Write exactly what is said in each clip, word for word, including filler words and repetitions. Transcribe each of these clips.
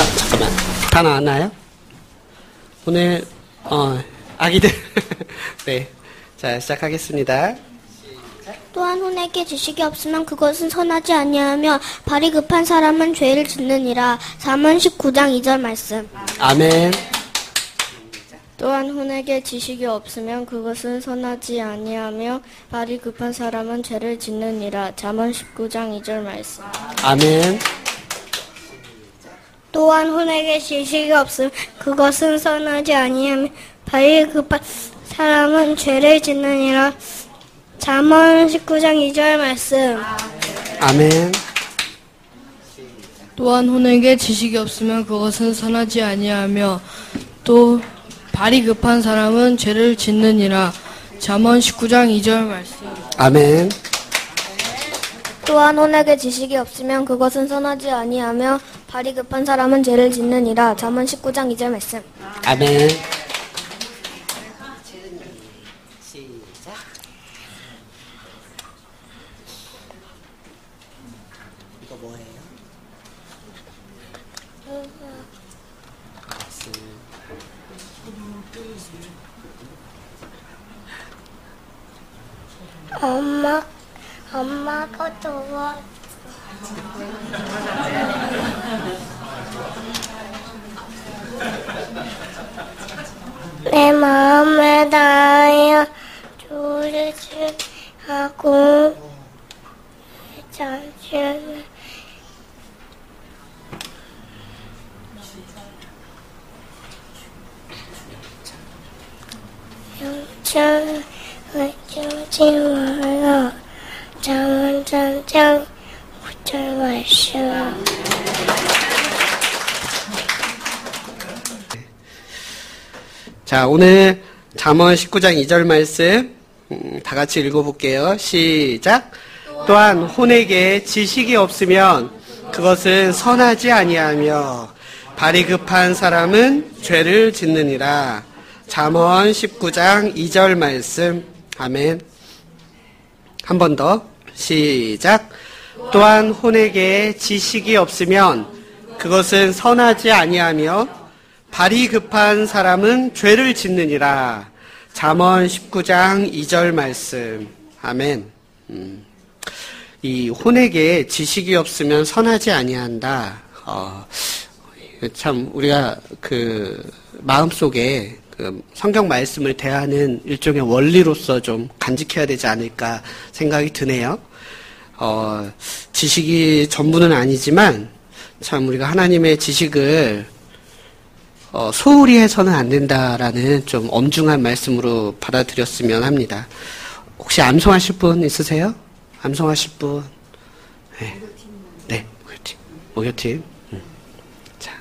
아, 잠깐만. 다 나왔나요? 오늘, 어, 아기들. 네. 자, 시작하겠습니다. 또한 혼에게 지식이 없으면 그것은 선하지 아니하며 발이 급한 사람은 죄를 짓느니라. 잠언 십구 장 이 절 말씀. 아멘. 또한 혼에게 지식이 없으면 그것은 선하지 아니하며 발이 급한 사람은 죄를 짓느니라. 잠언 십구 장 이 절 말씀. 아멘. 또한 혼에게 지식이 없으면 그것은 선하지 아니하며 발이 급한 사람은 죄를 짓느니라. 잠언 십구 장 이 절 말씀. 아멘. 또한 혼에게 지식이 없으면 그것은 선하지 아니하며 또 발이 급한 사람은 죄를 짓느니라. 잠언 십구 장 이 절 말씀. 아멘. 또한 혼에게 지식이 없으면 그것은 선하지 아니하며 발이 급한 사람은 죄를 짓느니라. 잠언 십구 장 이 절 말씀. 아멘. 이거 뭐예요? 엄마, 엄마가 도와. 내 마음에 다하여 주를 하고 잠시는 영천을 주지 말라. 잠언 삼 장 오 절 말씀. 자, 오늘 잠언 십구 장 이 절 말씀 음, 다 같이 읽어볼게요. 시작. 또한 혼에게 지식이 없으면 그것은 선하지 아니하며 발이 급한 사람은 죄를 짓느니라. 잠언 십구 장 이 절 말씀. 아멘. 한 번 더. 시작. 또한 혼에게 지식이 없으면 그것은 선하지 아니하며 발이 급한 사람은 죄를 짓느니라. 잠언 십구 장 이 절 말씀. 아멘. 음. 이 혼에게 지식이 없으면 선하지 아니한다. 어, 참 우리가 그 마음속에 그 성경 말씀을 대하는 일종의 원리로서 좀 간직해야 되지 않을까 생각이 드네요. 어, 지식이 전부는 아니지만 참 우리가 하나님의 지식을 어, 소홀히 해서는 안 된다라는 좀 엄중한 말씀으로 받아들였으면 합니다. 혹시 암송하실 분 있으세요? 암송하실 분? 네, 네, 목요팀, 목요팀. 음. 자,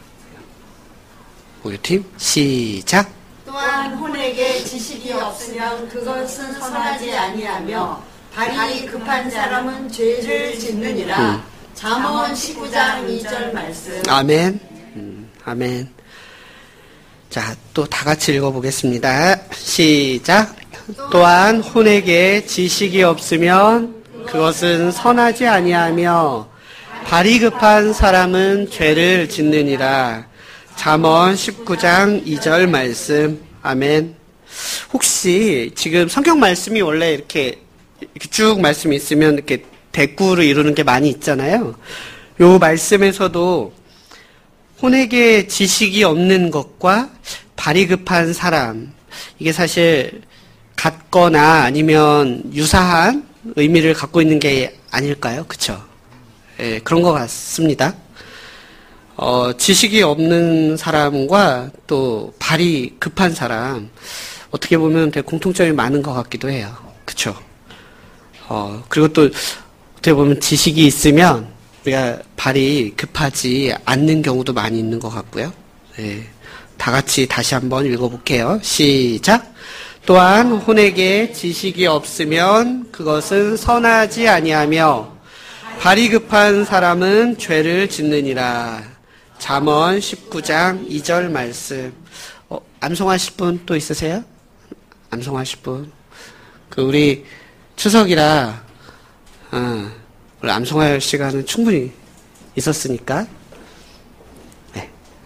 목요팀 시작. 또한 혼에게 지식이 없으면 그것은 선하지 아니하며 발이 급한 사람은 죄를 짓느니라. 음. 잠언 십구 장 이 절 말씀. 아멘. 음, 아멘. 자, 또 다 같이 읽어보겠습니다. 시작. 또한 혼에게 지식이 없으면 그것은 선하지 아니하며 발이 급한 사람은 죄를 짓느니라. 잠언 십구 장 이 절 말씀. 아멘. 혹시 지금 성경 말씀이 원래 이렇게, 이렇게 쭉 말씀이 있으면 이렇게 대꾸를 이루는 게 많이 있잖아요. 요 말씀에서도 혼에게 지식이 없는 것과 발이 급한 사람, 이게 사실 같거나 아니면 유사한 의미를 갖고 있는 게 아닐까요? 그쵸? 예, 그런 것 같습니다. 어, 지식이 없는 사람과 또 발이 급한 사람, 어떻게 보면 되게 공통점이 많은 것 같기도 해요. 그쵸? 어, 그리고 또 어떻게 보면 지식이 있으면 우리가 발이 급하지 않는 경우도 많이 있는 것 같고요. 네. 다 같이 다시 한번 읽어볼게요. 시작. 또한 혼에게 지식이 없으면 그것은 선하지 아니하며 발이 급한 사람은 죄를 짓느니라. 잠언 십구 장 이 절 말씀. 어, 암송하실 분 또 있으세요? 암송하실 분. 그 우리 추석이라 어, 우리 암송할 시간은 충분히 있었으니까. 네.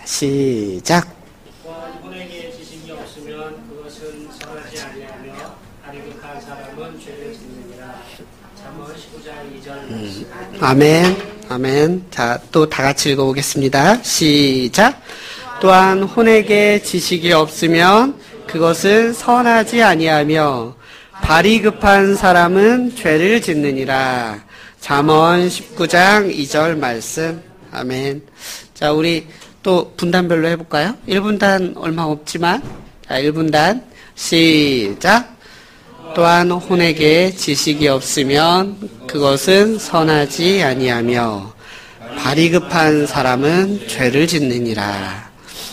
시작. 또한 혼에게 지식이 없으면 그것은 선하지 아니하며 발이 급한 사람은 죄를 짓느니라. 잠언 십구 장 이 절 말씀. 아멘. 아멘. 자, 또 다 같이 읽어보겠습니다. 시작. 또한 혼에게 지식이 없으면 그것은 선하지 아니하며 발이 급한 사람은 죄를 짓느니라. 잠언 십구 장 이 절 말씀. 아멘. 자, 우리 또 분단별로 해볼까요? 일 분단 얼마 없지만, 자, 일 분단 시작. 또한 혼에게 지식이 없으면 그것은 선하지 아니하며 발이 급한 사람은 죄를 짓느니라.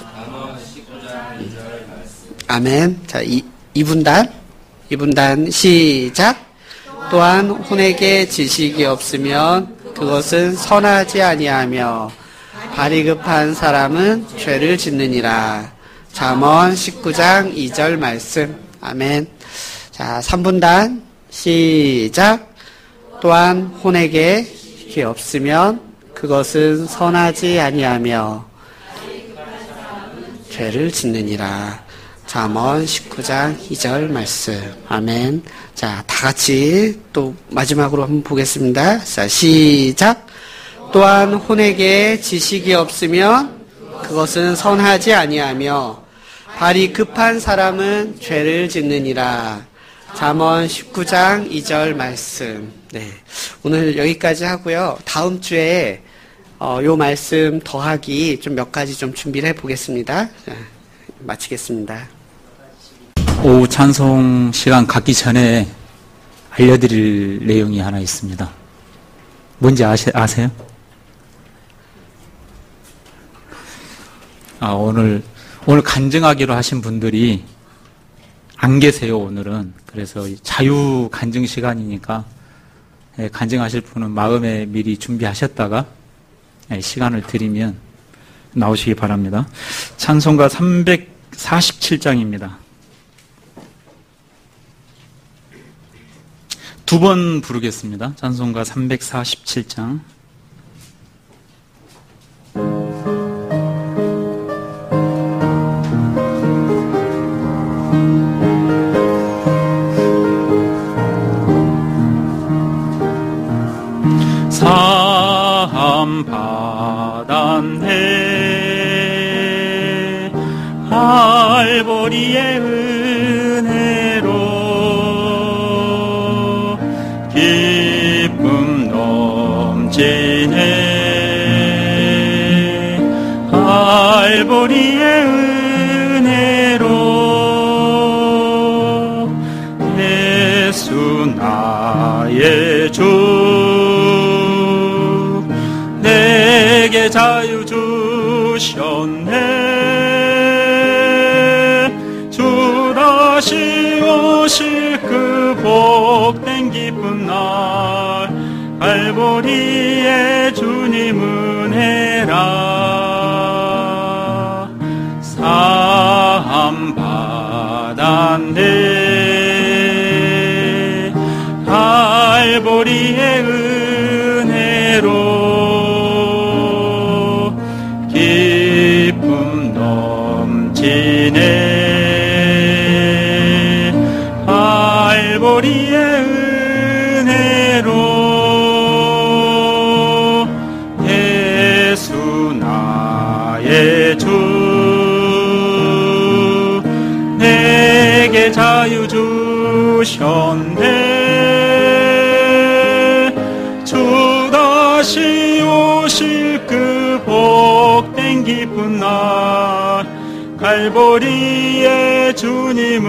아멘. 자, 이, 이 분단, 이 분단 시작. 또한 혼에게 지식이 없으면 그것은 선하지 아니하며 발이 급한 사람은 죄를 짓느니라. 잠언 십구 장 이 절 말씀. 아멘. 자, 삼 분단 시작. 또한 혼에게 지식이 없으면 그것은 선하지 아니하며 죄를 짓느니라. 잠언 십구 장 이 절 말씀. 아멘. 자, 다 같이 또 마지막으로 한번 보겠습니다. 자, 시작. 또한 혼에게 지식이 없으면 그것은 선하지 아니하며 발이 급한 사람은 죄를 짓느니라. 잠언 십구 장 이 절 말씀. 네, 오늘 여기까지 하고요. 다음 주에 어, 요 말씀 더하기 좀 몇 가지 좀 준비를 해보겠습니다. 자, 마치겠습니다. 오후 찬송 시간 갖기 전에 알려드릴 내용이 하나 있습니다. 뭔지 아시, 아세요? 아, 오늘, 오늘 간증하기로 하신 분들이 안 계세요, 오늘은. 그래서 자유 간증 시간이니까 간증하실 분은 마음에 미리 준비하셨다가 시간을 드리면 나오시기 바랍니다. 찬송가 삼백사십칠 장입니다. 두 번 부르겠습니다. 찬송가 삼백사십칠 장. 참 받았네 할보리의 은혜로 기쁨 넘치네 할보리의 은혜로 예수 나의 주 내게 자유 주셨네 주 다시 오실 그 복된 기쁜 날 갈보리에 주님 은혜라 사함 받았네 갈보리의 은혜로 기쁨 넘치네 갈보리의 은혜로 예수 나의 주 내게 자유 주셨네 주 다시 오실 그 복된 기쁜 날 갈보리에 주님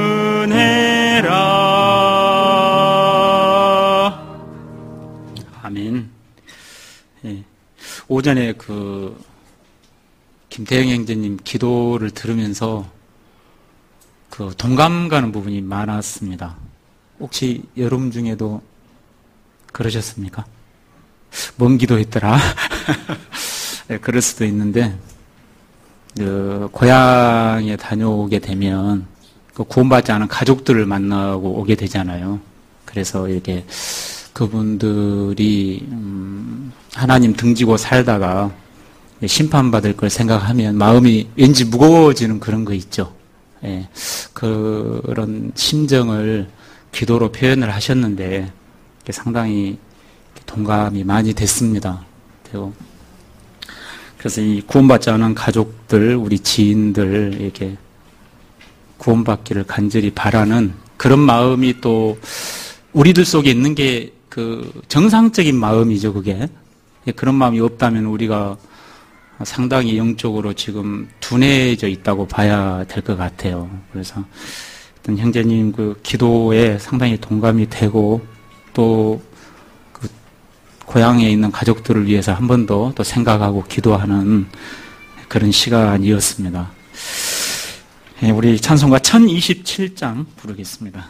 은혜라. 아멘. 예. 오전에 그 김태영 형제님 기도를 들으면서 그 동감 가는 부분이 많았습니다. 혹시 여러분 중에도 그러셨습니까? 뭔 기도했더라? 네, 그럴 수도 있는데, 그, 고향에 다녀오게 되면, 그 구원받지 않은 가족들을 만나고 오게 되잖아요. 그래서 이렇게 그분들이, 음, 하나님 등지고 살다가, 심판받을 걸 생각하면 마음이 왠지 무거워지는 그런 거 있죠. 예, 그런 심정을 기도로 표현을 하셨는데 상당히 동감이 많이 됐습니다. 되고 그래서 이 구원받지 않은 가족들, 우리 지인들 이렇게 구원받기를 간절히 바라는 그런 마음이 또 우리들 속에 있는 게 그 정상적인 마음이죠, 그게. 그런 마음이 없다면 우리가 상당히 영적으로 지금 둔해져 있다고 봐야 될 것 같아요. 그래서 어떤 형제님 그 기도에 상당히 동감이 되고 또 그 고향에 있는 가족들을 위해서 한 번 더 또 생각하고 기도하는 그런 시간이었습니다. 우리 찬송가 천이십칠 장 부르겠습니다.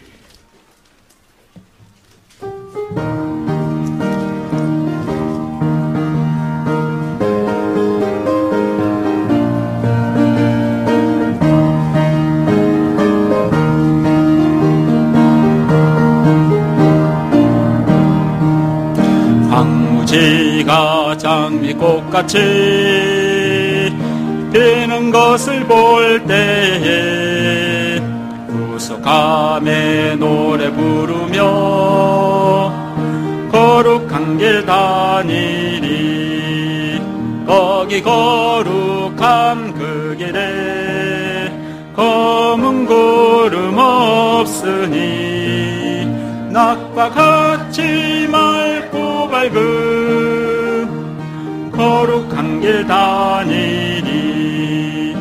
황무지가 장미꽃같이 피는 것을 볼 때에 구속함에 노래 부르며 거룩한 길 다니리. 거기 거룩한 그 길에 검은 구름 없으니 낮과 같이 맑고 밝은 거룩한 길 다니리.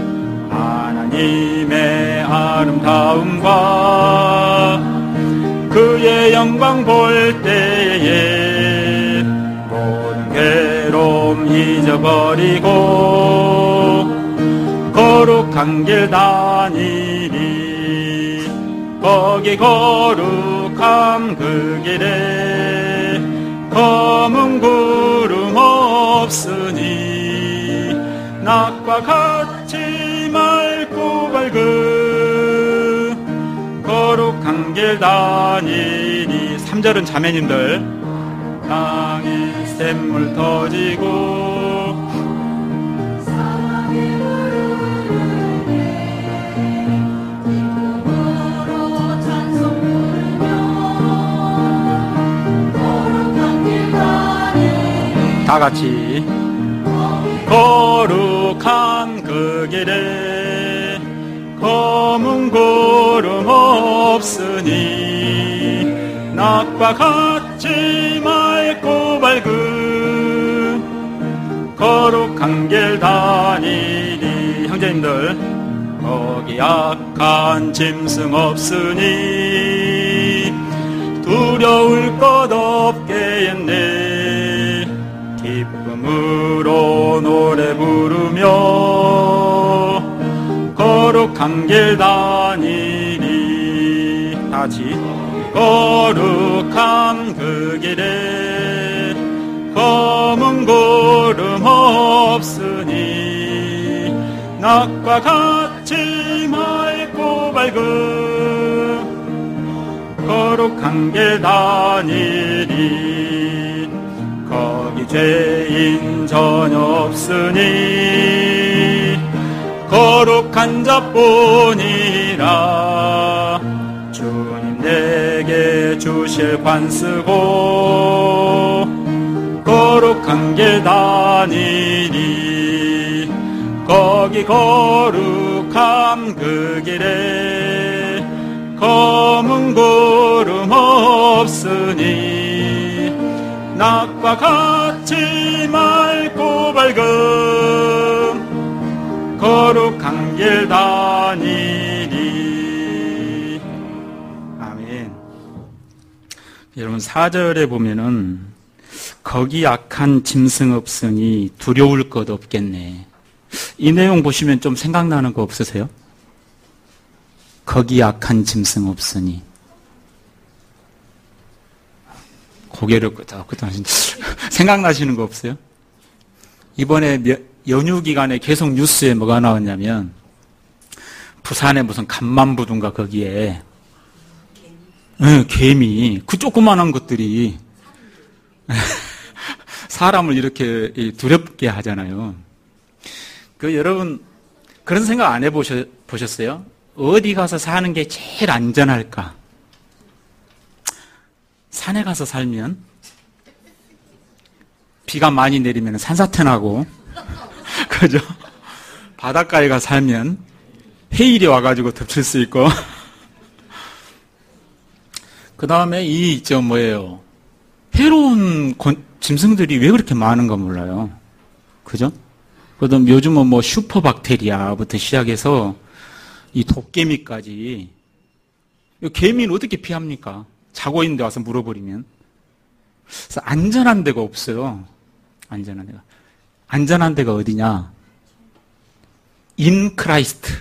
하나님의 아름다움과 그의 영광 볼 때에 모든 괴로움 잊어버리고 거룩한 길 다니리. 거기 거룩한 그 길에 검은 구름 없으니 낮과 같이 맑고 밝은 거룩한 길 다니니. 삼 절은 자매님들 땅에 샘물 터지고 사랑의 기쁨으로 찬송 부르며 거룩한 길 다니니. 다 같이 거룩한 그 길에 검은 구름 없으니 낮과 같이 맑고 밝은 거룩한 길 다니니. 형제님들 거기 약한 짐승 없으니 두려울 것 없겠네. 기쁨으로 노래 부르며 거룩한 길 다니니. 다시 거룩한 그 길에 검은 구름 없으니 낮과 같이 맑고 밝은 거룩한 길 다니니. 거기 죄인 전혀 없으니 거룩한 자뿐이라. 주님 내게 주실 관쓰고 거룩한 길 다니니. 거기 거룩한 그 길에 검은 구름 없으니 낮과 같이 맑고 밝은 거룩한 길 다니니. 아멘. 여러분 사 절에 보면은 거기 약한 짐승 없으니 두려울 것 없겠네. 이 내용 보시면 좀 생각나는 거 없으세요? 거기 약한 짐승 없으니. 고개를 끄덕끄덕 하시는데 생각나시는 거 없어요? 이번에 연휴 기간에 계속 뉴스에 뭐가 나왔냐면 부산에 무슨 간만부두인가 거기에 네, 개미 그 조그만한 것들이 사람을 이렇게 두렵게 하잖아요. 그 여러분 그런 생각 안 해보셨어요? 어디 가서 사는 게 제일 안전할까? 산에 가서 살면 비가 많이 내리면 산사태 나고 그죠? 바닷가에 가서 살면 해일이 와가지고 덮칠 수 있고 그 다음에 이 있죠 뭐예요? 해로운 짐승들이 왜 그렇게 많은가 몰라요. 그죠? 그다음 요즘은 뭐 슈퍼박테리아부터 시작해서 이 도깨미까지. 개미는 어떻게 피합니까? 자고 있는데 와서 물어버리면. 그래서 안전한 데가 없어요. 안전한 데가. 안전한 데가 어디냐? 인 크라이스트.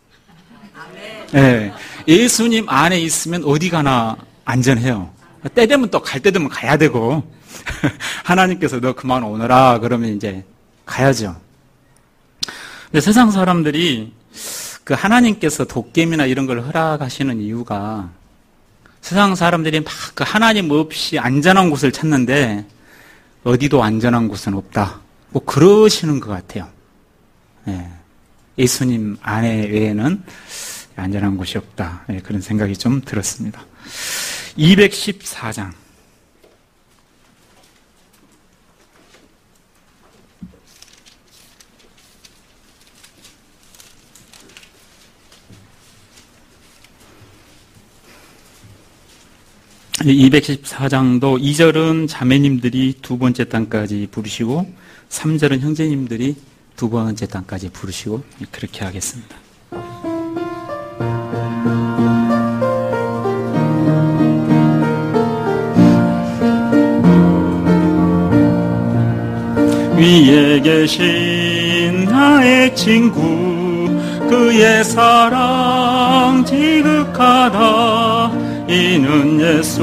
네, 예수님 안에 있으면 어디 가나 안전해요. 때 되면 또 갈 때 되면 가야 되고 하나님께서 너 그만 오너라 그러면 이제 가야죠. 근데 세상 사람들이 그 하나님께서 도깨미나 이런 걸 허락하시는 이유가 세상 사람들이 막 그 하나님 없이 안전한 곳을 찾는데 어디도 안전한 곳은 없다. 뭐 그러시는 것 같아요. 예. 예수님 안에 외에는 안전한 곳이 없다. 예, 그런 생각이 좀 들었습니다. 이백십사 장. 이백십사 장도 이 절은 자매님들이 두 번째 단까지 부르시고 삼 절은 형제님들이 두 번째 단까지 부르시고 그렇게 하겠습니다. 위에 계신 나의 친구 그의 사랑 지극하다 이는 예수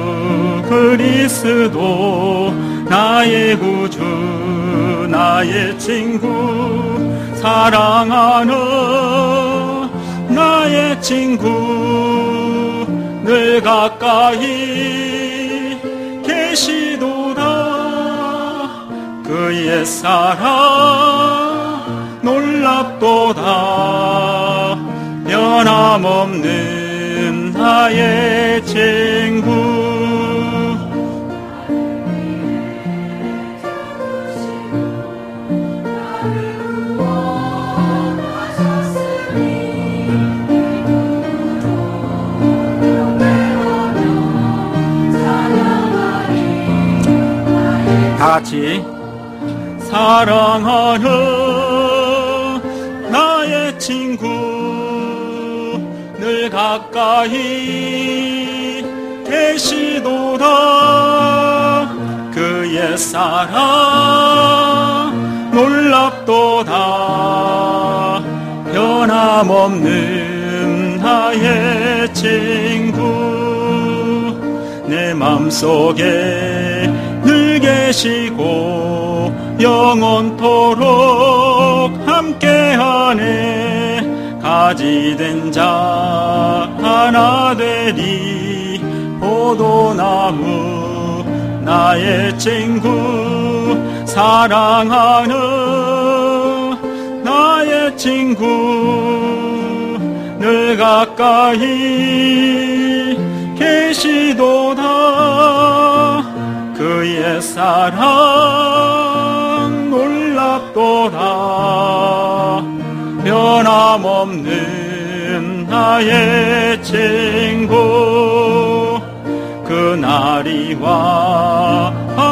그리스도 나의 구주 나의 친구 사랑하는 나의 친구 늘 가까이 계시도다 그의 사랑 놀랍도다 변함없는 나의 친구 다 같이 사랑하는 나의 친구 늘 가까이 계시도다 그의 사랑 놀랍도다 변함없는 나의 친구 내 맘속에 늘 계시고 영원토록 함께하네 가지된 자 하나 되리 포도나무 나의 친구 사랑하는 나의 친구 늘 가까이 계시도다 그의 사랑 놀랍도다 변함없는 나의 친구 그날이 와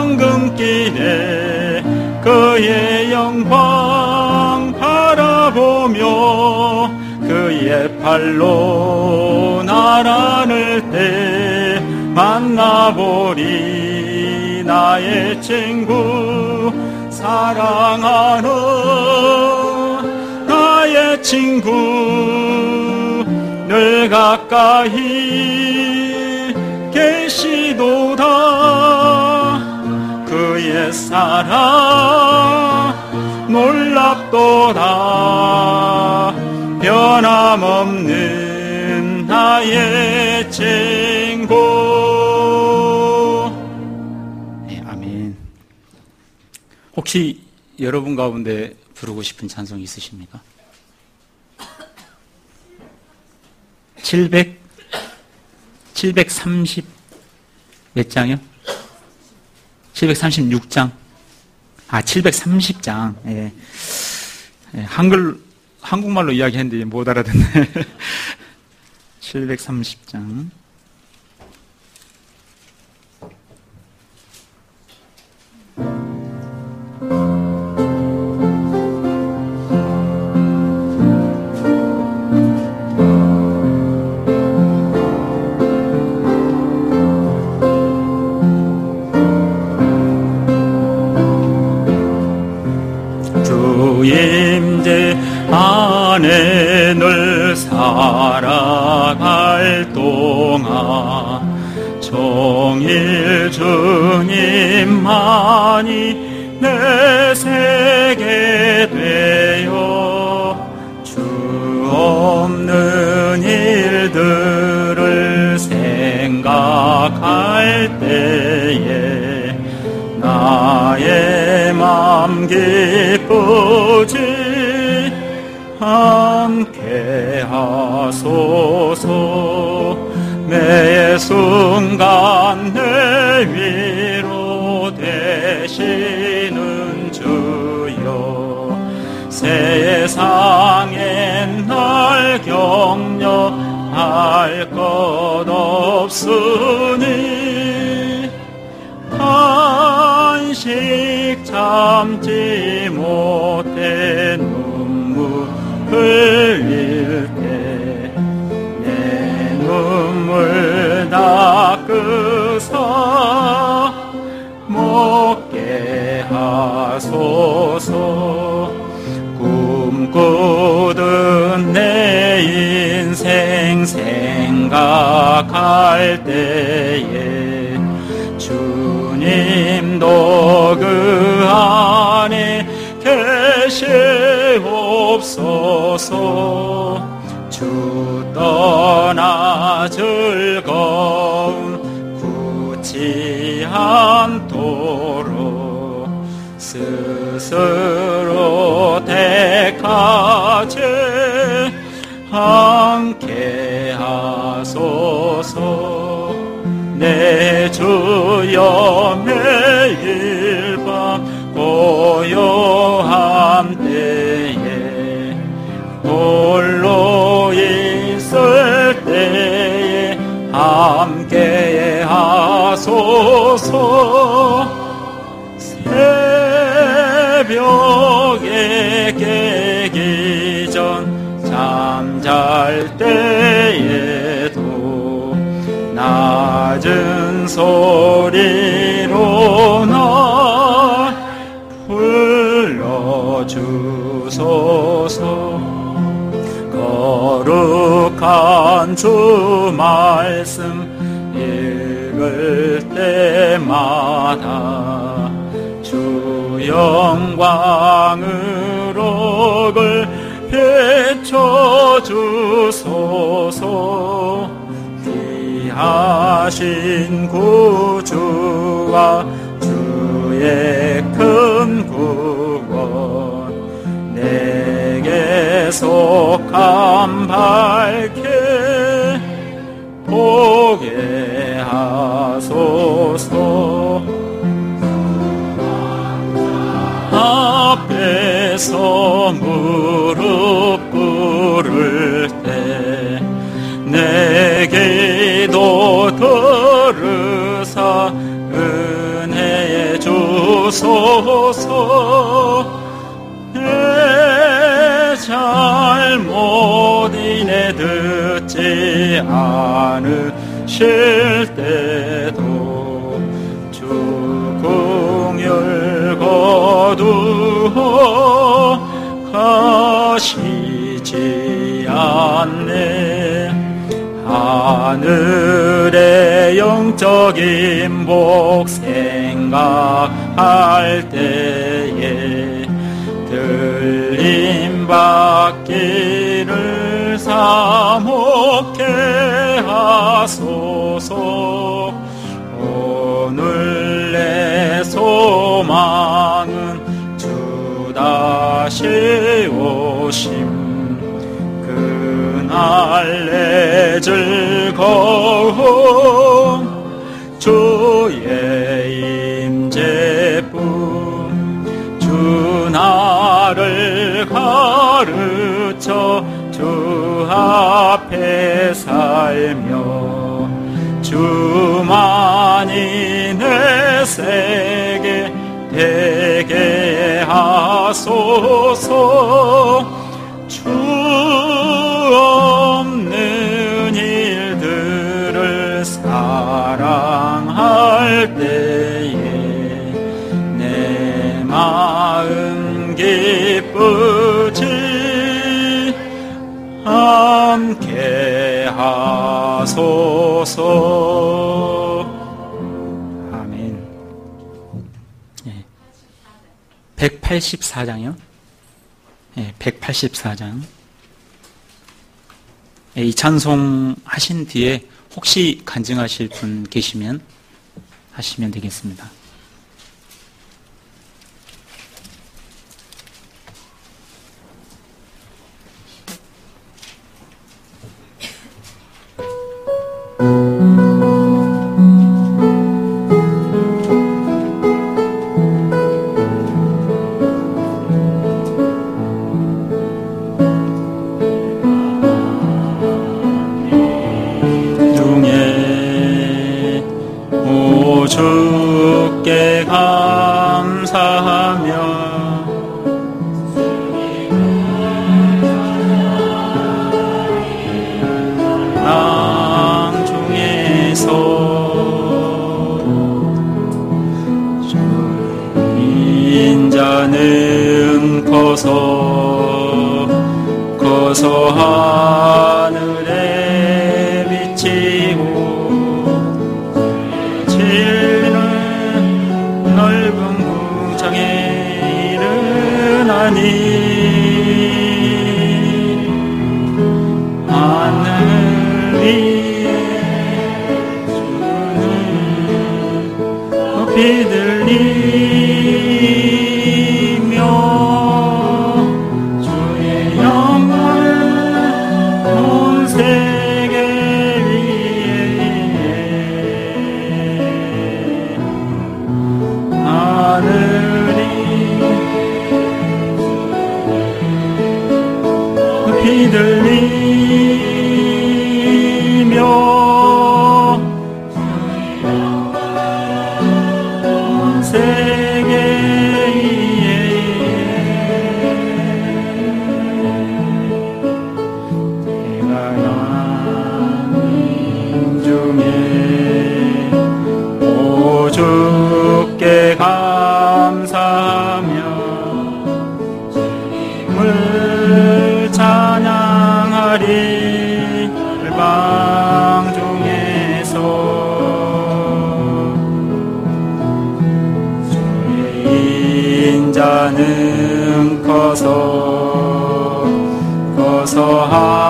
황금길에 그의 영광 바라보며 그의 팔로 날 안을 때 만나보리 나의 친구 사랑하는 나의 친구 늘 가까이 계시도다 그의 사랑 놀랍도다 변함없는 나의 친구. 네, 아멘. 혹시 여러분 가운데 부르고 싶은 찬송 있으십니까? 칠백, 칠백삼십 몇 장이요? 칠백삼십육 장. 아, 칠백삼십 장. 예. 예, 한글, 한국말로 이야기했는데 못 알아듣네. 칠백삼십 장. 주임제 안에 늘 살아갈 동안 종일 주님만이 내세게 되어 주 없는 일들을 생각할 때에 나의 맘 기쁘지 함께 하소서. 매 순간 내 위로 되시는 주여, 세상엔 날 격려할 것 없으니 한식 참지 못해 눈물 흘릴 때 내 눈물 닦으사 먹게 하소서. 꿈꾸던 내 인생 생각할 때에 주님도 그 안에 계시옵소서. 주 떠나 즐거움 굳지 않도록 스스로 택하지 함께 하소서. 내 주여 매일 밤 고요한 때에 홀로 있을 때에 함께 하소서. 새벽에 깨기 전 잠잘 때에도 낮은 소리로 날 불러주소서. 거룩한 주 말씀 읽을 때마다 주 영광으로 글 비춰주소서. 귀하신 구주와 주의 큰 구원 내게 속함 밝게 보게 하소서. 앞에서 무릎 꿇을 때 내 기도 들으사 은혜에 주소서. 내 잘못 인해 듣지 않으실 때도 주 공열 거두어 가시지 않네. 하늘의 영적인 복 생각할 때에 들림 받기를 사모케 하소서. 오늘 내 소망은 세우심 그날 내 즐거움 주의 임재뿐 주 나를 가르쳐 주 앞에 살며 주만이 내 세계 되게 하소서. 주 없는 일들을 사랑할 때에 내 마음 기쁘지 함께 하소서. 아멘. 네. 백팔십사 장이요? 네, 백팔십사 장. 네, 이 찬송 하신 뒤에 혹시 간증하실 분 계시면 하시면 되겠습니다. 주께 감사하며 땅 중에서 인자는 커서 커서 하늘에 비치고 넓은 구장에 이르나니 하늘 위에 주는 높이 들리며 주의 영광을 온 세계 하늘이 높이 들리며 온 세계에 내가 양민 중에 오 주께 감사하며 주님을 찬양하리 열방 중에서 주의 인자는 커서 커서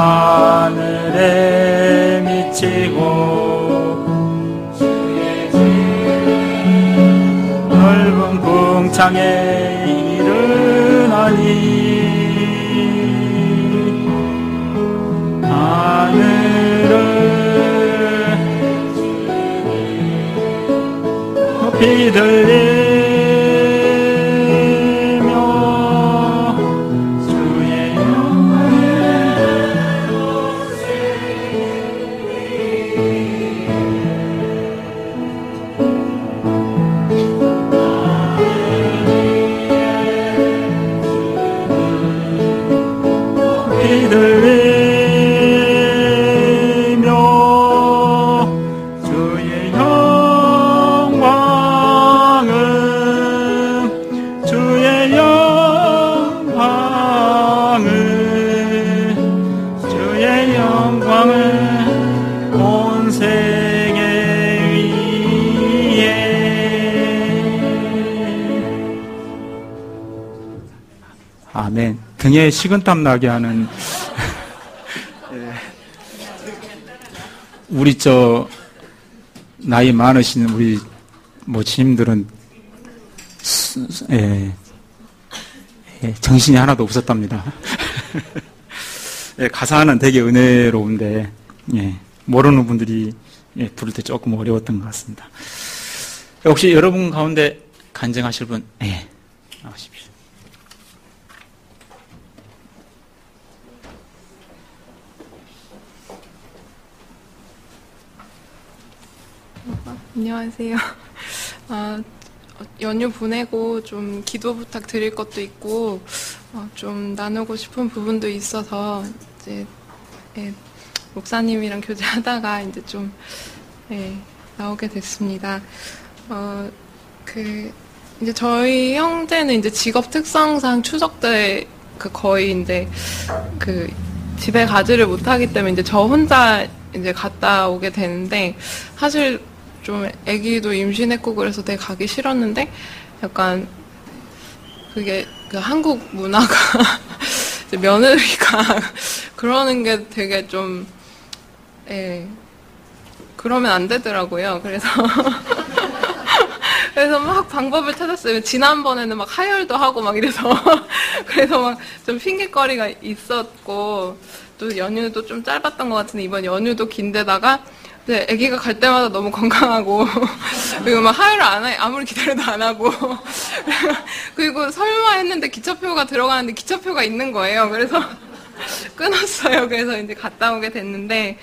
하늘에 미치고 넓은 궁창에 이르나니 하늘을 높이 들리며 주의 들리며 주의 영광을 주의 영광을 주의 영광을 온 세계 위에 아멘. 등에 식은땀 나게 하는 우리 저 나이 많으신 우리 모친님들은 예, 예, 정신이 하나도 없었답니다. 예, 가사는 되게 은혜로운데 예, 모르는 분들이 예, 부를 때 조금 어려웠던 것 같습니다. 혹시 여러분 가운데 간증하실 분? 예, 나오십시오. 안녕하세요. 아, 연휴 보내고 좀 기도 부탁드릴 것도 있고 어, 좀 나누고 싶은 부분도 있어서 이제 예, 목사님이랑 교제하다가 이제 좀 예, 나오게 됐습니다. 어, 그 이제 저희 형제는 이제 직업 특성상 추석 때 그 거의 이제 그 집에 가지를 못하기 때문에 이제 저 혼자 이제 갔다 오게 되는데 사실 좀 아기도 임신했고 그래서 되게 가기 싫었는데 약간 그게 그 한국 문화가 며느리가 그러는 게 되게 좀 예, 그러면 안 되더라고요. 그래서 그래서 막 방법을 찾았어요. 지난번에는 막 하혈도 하고 막 이래서 그래서 막 좀 핑계거리가 있었고 또 연휴도 좀 짧았던 것 같은데 이번 연휴도 긴데다가 네, 아기가 갈 때마다 너무 건강하고 그리고 막 하혈을 안 해, 아무리 기다려도 안 하고 그리고 설마 했는데 기차표가 들어가는데 기차표가 있는 거예요. 그래서 끊었어요. 그래서 이제 갔다 오게 됐는데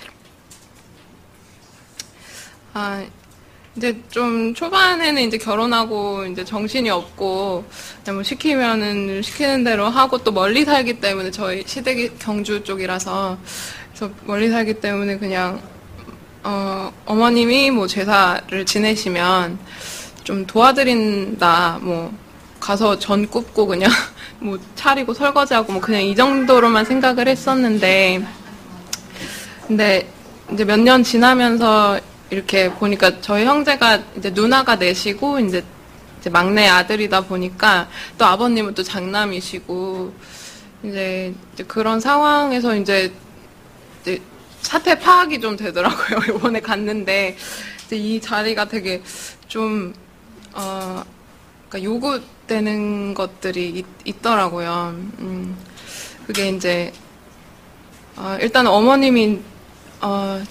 아 이제 좀 초반에는 이제 결혼하고 이제 정신이 없고 그냥 뭐 시키면은 시키는 대로 하고 또 멀리 살기 때문에 저희 시댁이 경주 쪽이라서 그래서 멀리 살기 때문에 그냥 어, 어머님이 뭐 제사를 지내시면 좀 도와드린다, 뭐, 가서 전 굽고 그냥 뭐 차리고 설거지하고 뭐 그냥 이 정도로만 생각을 했었는데, 근데 이제 몇 년 지나면서 이렇게 보니까 저희 형제가 이제 누나가 넷이고 이제, 이제 막내 아들이다 보니까 또 아버님은 또 장남이시고, 이제, 이제 그런 상황에서 이제, 이제 사태 파악이 좀 되더라고요. 이번에 갔는데 이제 이 자리가 되게 좀 어, 그러니까 요구되는 것들이 있, 있더라고요. 음, 그게 이제 어, 일단 어머님이 어,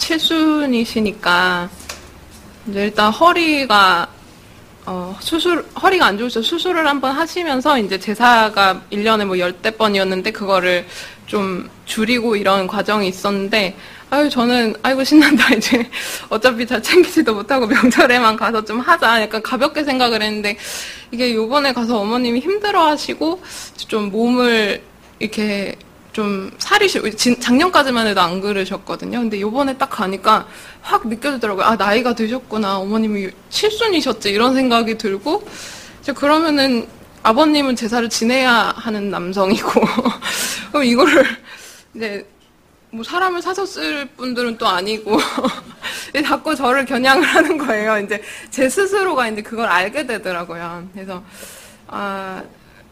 칠순이시니까 이제 일단 허리가 어, 수술 허리가 안 좋으셔서 수술을 한번 하시면서 이제 제사가 일 년에 뭐 열대 번이었는데 그거를 좀 줄이고 이런 과정이 있었는데 아유 저는 아이고 신난다 이제 어차피 잘 챙기지도 못하고 명절에만 가서 좀 하자 약간 가볍게 생각을 했는데 이게 요번에 가서 어머님이 힘들어하시고 좀 몸을 이렇게 좀 살이시 작년까지만 해도 안 그러셨거든요. 근데 요번에 딱 가니까 확 느껴지더라고요. 아 나이가 드셨구나. 어머님이 칠순이셨지 이런 생각이 들고 이제 그러면은 아버님은 제사를 지내야 하는 남성이고 그럼 이거를 이제 뭐 사람을 사서 쓸 분들은 또 아니고 자꾸 저를 겨냥을 하는 거예요. 이제 제 스스로가 이제 그걸 알게 되더라고요. 그래서 아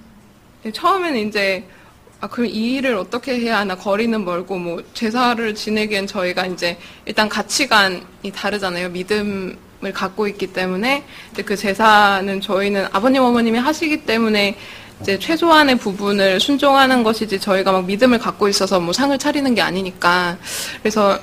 처음에는 이제 아 그럼 이 일을 어떻게 해야 하나 거리는 멀고 뭐 제사를 지내기엔 저희가 이제 일단 가치관이 다르잖아요. 믿음을 갖고 있기 때문에 이제 그 제사는 저희는 아버님 어머님이 하시기 때문에 이제 최소한의 부분을 순종하는 것이지 저희가 막 믿음을 갖고 있어서 뭐 상을 차리는 게 아니니까 그래서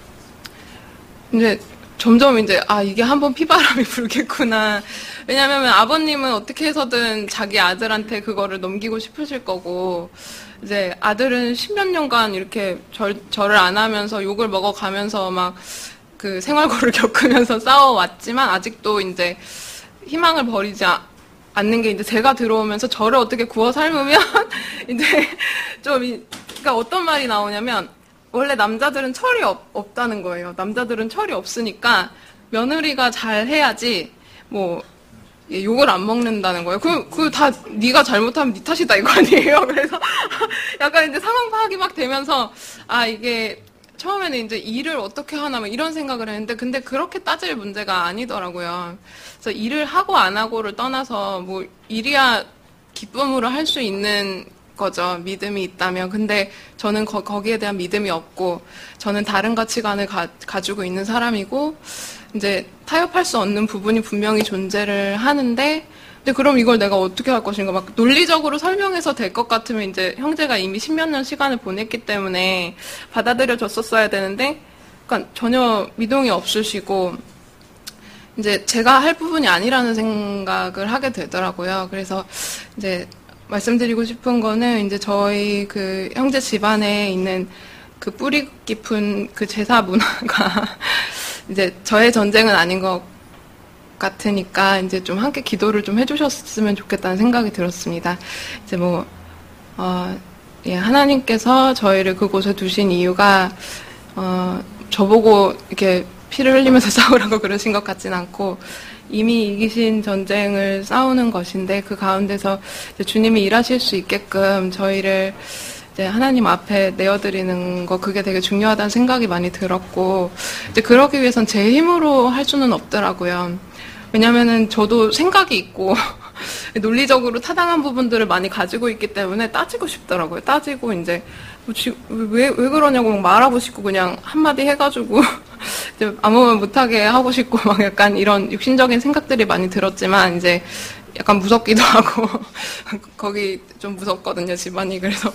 이제 점점 이제 아 이게 한번 피바람이 불겠구나. 왜냐하면 아버님은 어떻게 해서든 자기 아들한테 그거를 넘기고 싶으실 거고 이제 아들은 십몇 년간 이렇게 절, 절을 안 하면서 욕을 먹어가면서 막 그 생활고를 겪으면서 싸워왔지만 아직도 이제 희망을 버리지 않, 않는 게 이제 제가 들어오면서 저를 어떻게 구워 삶으면 이제 좀 이, 그러니까 어떤 말이 나오냐면 원래 남자들은 철이 없, 없다는 거예요. 남자들은 철이 없으니까 며느리가 잘 해야지 뭐 욕을 안 먹는다는 거예요. 그, 그 다 네가 잘못하면 네 탓이다 이거 아니에요. 그래서 약간 이제 상황 파악이 막 되면서 아 이게 처음에는 이제 일을 어떻게 하나 막 이런 생각을 했는데 근데 그렇게 따질 문제가 아니더라고요. 그래서 일을 하고 안 하고를 떠나서 뭐 일이야 기쁨으로 할 수 있는 거죠. 믿음이 있다면. 근데 저는 거, 거기에 대한 믿음이 없고 저는 다른 가치관을 가, 가지고 있는 사람이고 이제 타협할 수 없는 부분이 분명히 존재를 하는데 근데 그럼 이걸 내가 어떻게 할 것인가 막 논리적으로 설명해서 될 것 같으면 이제 형제가 이미 십몇 년 시간을 보냈기 때문에 받아들여졌었어야 되는데, 그러니까 전혀 미동이 없으시고 이제 제가 할 부분이 아니라는 생각을 하게 되더라고요. 그래서 이제 말씀드리고 싶은 거는 이제 저희 그 형제 집안에 있는 그 뿌리 깊은 그 제사 문화가 이제 저의 전쟁은 아닌 것 같으니까 이제 좀 함께 기도를 좀 해주셨으면 좋겠다는 생각이 들었습니다. 이제 뭐, 어, 예, 하나님께서 저희를 그곳에 두신 이유가, 어, 저보고 이렇게 피를 흘리면서 싸우라고 그러신 것 같진 않고, 이미 이기신 전쟁을 싸우는 것인데, 그 가운데서 이제 주님이 일하실 수 있게끔 저희를 이제 하나님 앞에 내어드리는 거, 그게 되게 중요하다는 생각이 많이 들었고, 이제 그러기 위해선 제 힘으로 할 수는 없더라고요. 왜냐면은 저도 생각이 있고, 논리적으로 타당한 부분들을 많이 가지고 있기 때문에 따지고 싶더라고요. 따지고, 이제, 뭐 지, 왜, 왜 그러냐고 막 말하고 싶고, 그냥 한마디 해가지고, 이제 아무 말 못하게 하고 싶고, 막 약간 이런 육신적인 생각들이 많이 들었지만, 이제, 약간 무섭기도 하고, 거기 좀 무섭거든요, 집안이. 그래서,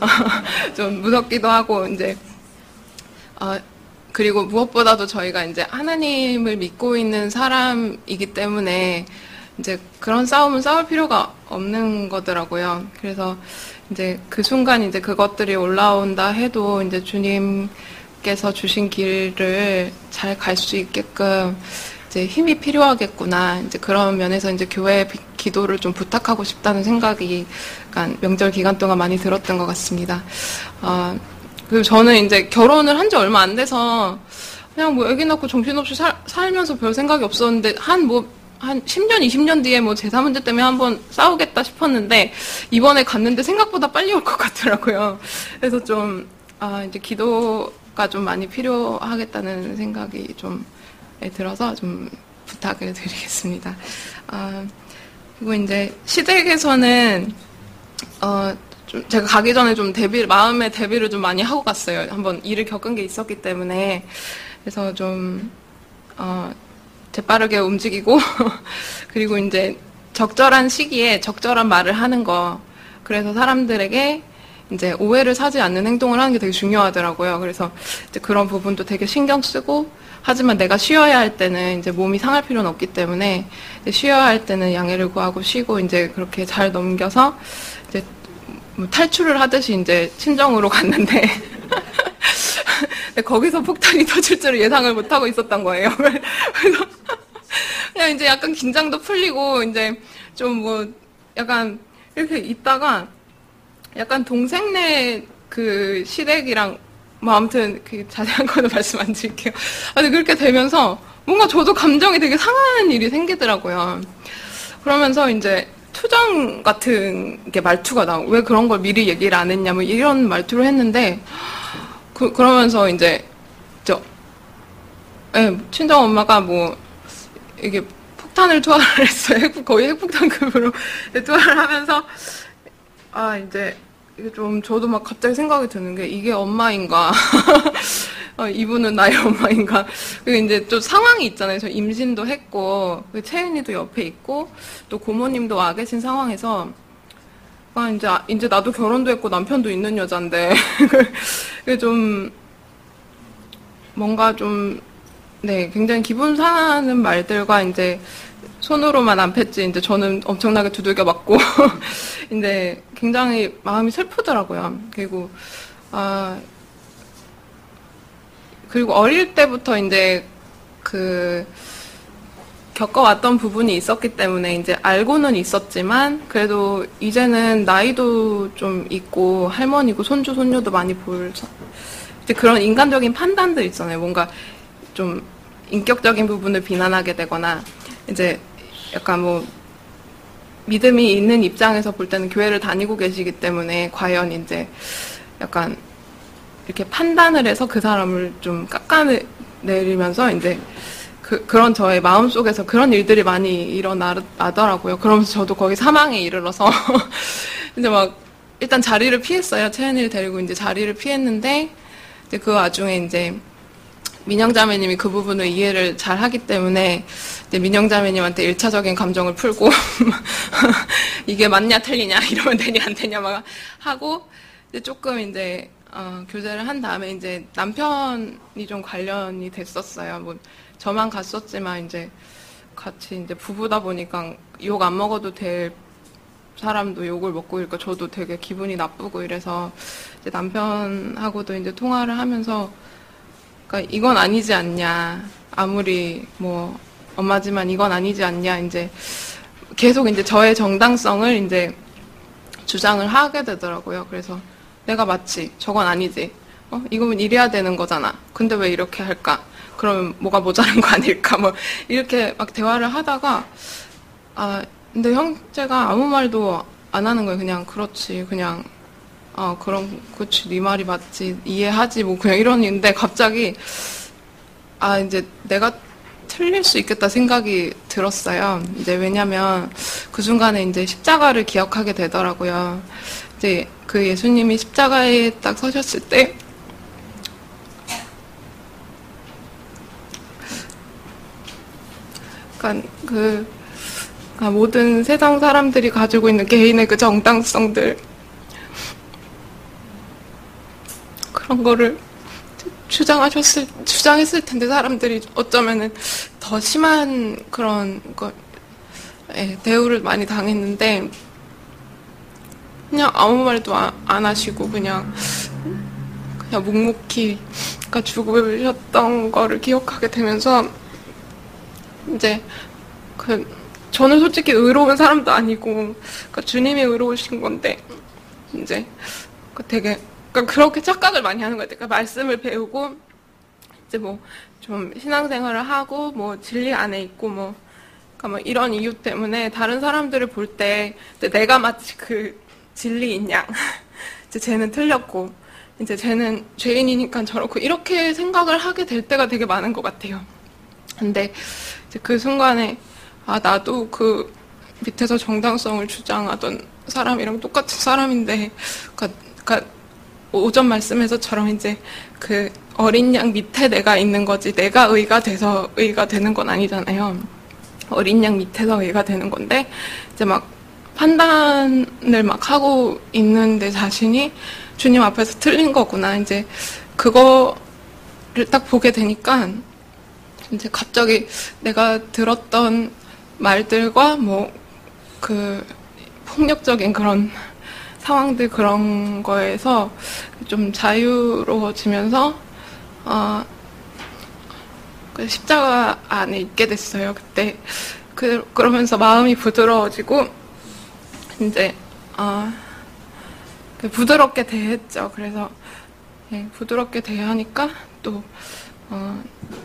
좀 무섭기도 하고, 이제, 아, 그리고 무엇보다도 저희가 이제 하나님을 믿고 있는 사람이기 때문에 이제 그런 싸움은 싸울 필요가 없는 거더라고요. 그래서 이제 그 순간 이제 그것들이 올라온다 해도 이제 주님께서 주신 길을 잘 갈 수 있게끔 이제 힘이 필요하겠구나. 이제 그런 면에서 이제 교회 기도를 좀 부탁하고 싶다는 생각이 약간 명절 기간 동안 많이 들었던 것 같습니다. 어, 그리고 저는 이제 결혼을 한 지 얼마 안 돼서 그냥 뭐 애기 낳고 정신없이 살, 살면서 별 생각이 없었는데 한 뭐, 한 십 년, 이십 년 뒤에 뭐 제사 문제 때문에 한번 싸우겠다 싶었는데 이번에 갔는데 생각보다 빨리 올 것 같더라고요. 그래서 좀, 아, 이제 기도가 좀 많이 필요하겠다는 생각이 좀 들어서 좀 부탁을 드리겠습니다. 아, 그리고 이제 시댁에서는, 어, 좀 제가 가기 전에 좀 대비, 마음의 대비를 좀 많이 하고 갔어요. 한번 일을 겪은 게 있었기 때문에. 그래서 좀, 어, 재빠르게 움직이고, 그리고 이제 적절한 시기에 적절한 말을 하는 거. 그래서 사람들에게 이제 오해를 사지 않는 행동을 하는 게 되게 중요하더라고요. 그래서 이제 그런 부분도 되게 신경 쓰고, 하지만 내가 쉬어야 할 때는 이제 몸이 상할 필요는 없기 때문에, 이제 쉬어야 할 때는 양해를 구하고 쉬고, 이제 그렇게 잘 넘겨서, 이제 뭐 탈출을 하듯이 이제 친정으로 갔는데 거기서 폭탄이 터질 줄을 예상을 못하고 있었던 거예요. 그래서 그냥 이제 약간 긴장도 풀리고 이제 좀 뭐 약간 이렇게 있다가 약간 동생네 그 시댁이랑 뭐 아무튼 그 자세한 거는 말씀 안 드릴게요. 아니 그렇게 되면서 뭔가 저도 감정이 되게 상하는 일이 생기더라고요. 그러면서 이제 투정 같은 게 말투가 나오고, 왜 그런 걸 미리 얘기를 안 했냐, 뭐 이런 말투를 했는데, 그, 그러면서 이제, 저, 예, 친정 엄마가 뭐, 이게 폭탄을 투하를 했어요. 핵, 거의 핵폭탄급으로 투하를 하면서, 아, 이제, 이게 좀, 저도 막 갑자기 생각이 드는 게, 이게 엄마인가. 어, 이분은 나의 엄마인가. 그리고 이제 또 상황이 있잖아요. 저 임신도 했고, 채은이도 옆에 있고, 또 고모님도 와 계신 상황에서, 아, 이제, 이제 나도 결혼도 했고 남편도 있는 여잔데, 그게 좀, 뭔가 좀, 네, 굉장히 기분 상하는 말들과 이제, 손으로만 안 팼지, 이제 저는 엄청나게 두들겨 맞고, 이제 굉장히 마음이 슬프더라고요. 그리고, 아, 그리고 어릴 때부터 이제 그 겪어왔던 부분이 있었기 때문에 이제 알고는 있었지만 그래도 이제는 나이도 좀 있고 할머니고 손주 손녀도 많이 볼 이제 그런 인간적인 판단들 있잖아요. 뭔가 좀 인격적인 부분을 비난하게 되거나 이제 약간 뭐 믿음이 있는 입장에서 볼 때는 교회를 다니고 계시기 때문에 과연 이제 약간 이렇게 판단을 해서 그 사람을 좀 깎아내리면서 이제 그, 그런 저의 마음 속에서 그런 일들이 많이 일어나더라고요. 그러면서 저도 거기 사망에 이르러서 이제 막 일단 자리를 피했어요. 채은이를 데리고 이제 자리를 피했는데 이제 그 와중에 이제 민영자매님이 그 부분을 이해를 잘 하기 때문에 이제 민영자매님한테 일차적인 감정을 풀고 이게 맞냐 틀리냐 이러면 되냐 안 되냐 막 하고 이제 조금 이제 어, 교제를 한 다음에 이제 남편이 좀 관련이 됐었어요. 뭐 저만 갔었지만 이제 같이 이제 부부다 보니까 욕 안 먹어도 될 사람도 욕을 먹고 이러니까 저도 되게 기분이 나쁘고 이래서 이제 남편하고도 이제 통화를 하면서 그러니까 이건 아니지 않냐. 아무리 뭐 엄마지만 이건 아니지 않냐. 이제 계속 이제 저의 정당성을 이제 주장을 하게 되더라고요. 그래서 내가 맞지. 저건 아니지. 어? 이거면 이래야 되는 거잖아. 근데 왜 이렇게 할까? 그러면 뭐가 모자란 거 아닐까? 뭐 이렇게 막 대화를 하다가 아 근데 형제가 아무 말도 안 하는 거예요. 그냥 그렇지. 그냥 아 그럼 그치 네 말이 맞지. 이해하지. 뭐 그냥 이러는데 갑자기 아 이제 내가 틀릴 수 있겠다 생각이 들었어요. 이제 왜냐면 그 순간에 이제 십자가를 기억하게 되더라고요. 이제 그 예수님이 십자가에 딱 서셨을 때 그러니까 그 그러니까 모든 세상 사람들이 가지고 있는 개인의 그 정당성들 그런 거를 주장하셨을 주장했을 텐데 사람들이 어쩌면은 더 심한 그런 거 예, 대우를 많이 당했는데 그냥 아무 말도 안, 안 하시고 그냥 그냥 묵묵히 그러니까 죽으셨던 거를 기억하게 되면서 이제 그 저는 솔직히 의로운 사람도 아니고 그러니까 주님이 의로우신 건데 이제 그 되게 그러니까 그렇게 착각을 많이 하는 것 같아요. 그러니까 말씀을 배우고 이제 뭐 좀 신앙생활을 하고 뭐 진리 안에 있고 뭐 그러니까 뭐 이런 이유 때문에 다른 사람들을 볼 때 내가 마치 그 진리인 양 이제 쟤는 틀렸고 이제 쟤는 죄인이니까 저렇고 이렇게 생각을 하게 될 때가 되게 많은 것 같아요. 근데 이제 그 순간에 아 나도 그 밑에서 정당성을 주장하던 사람이랑 똑같은 사람인데 그러니까, 그러니까 오전 말씀에서처럼 이제 그 어린 양 밑에 내가 있는 거지 내가 의가 돼서 의가 되는 건 아니잖아요. 어린 양 밑에서 의가 되는 건데 이제 막 판단을 막 하고 있는 내 자신이 주님 앞에서 틀린 거구나. 이제 그거를 딱 보게 되니까 이제 갑자기 내가 들었던 말들과 뭐 그 폭력적인 그런 상황들 그런 거에서 좀 자유로워지면서 어, 그 십자가 안에 있게 됐어요. 그때 그 그러면서 마음이 부드러워지고 이제 어, 부드럽게 대했죠. 그래서 예, 부드럽게 대하니까 또 어,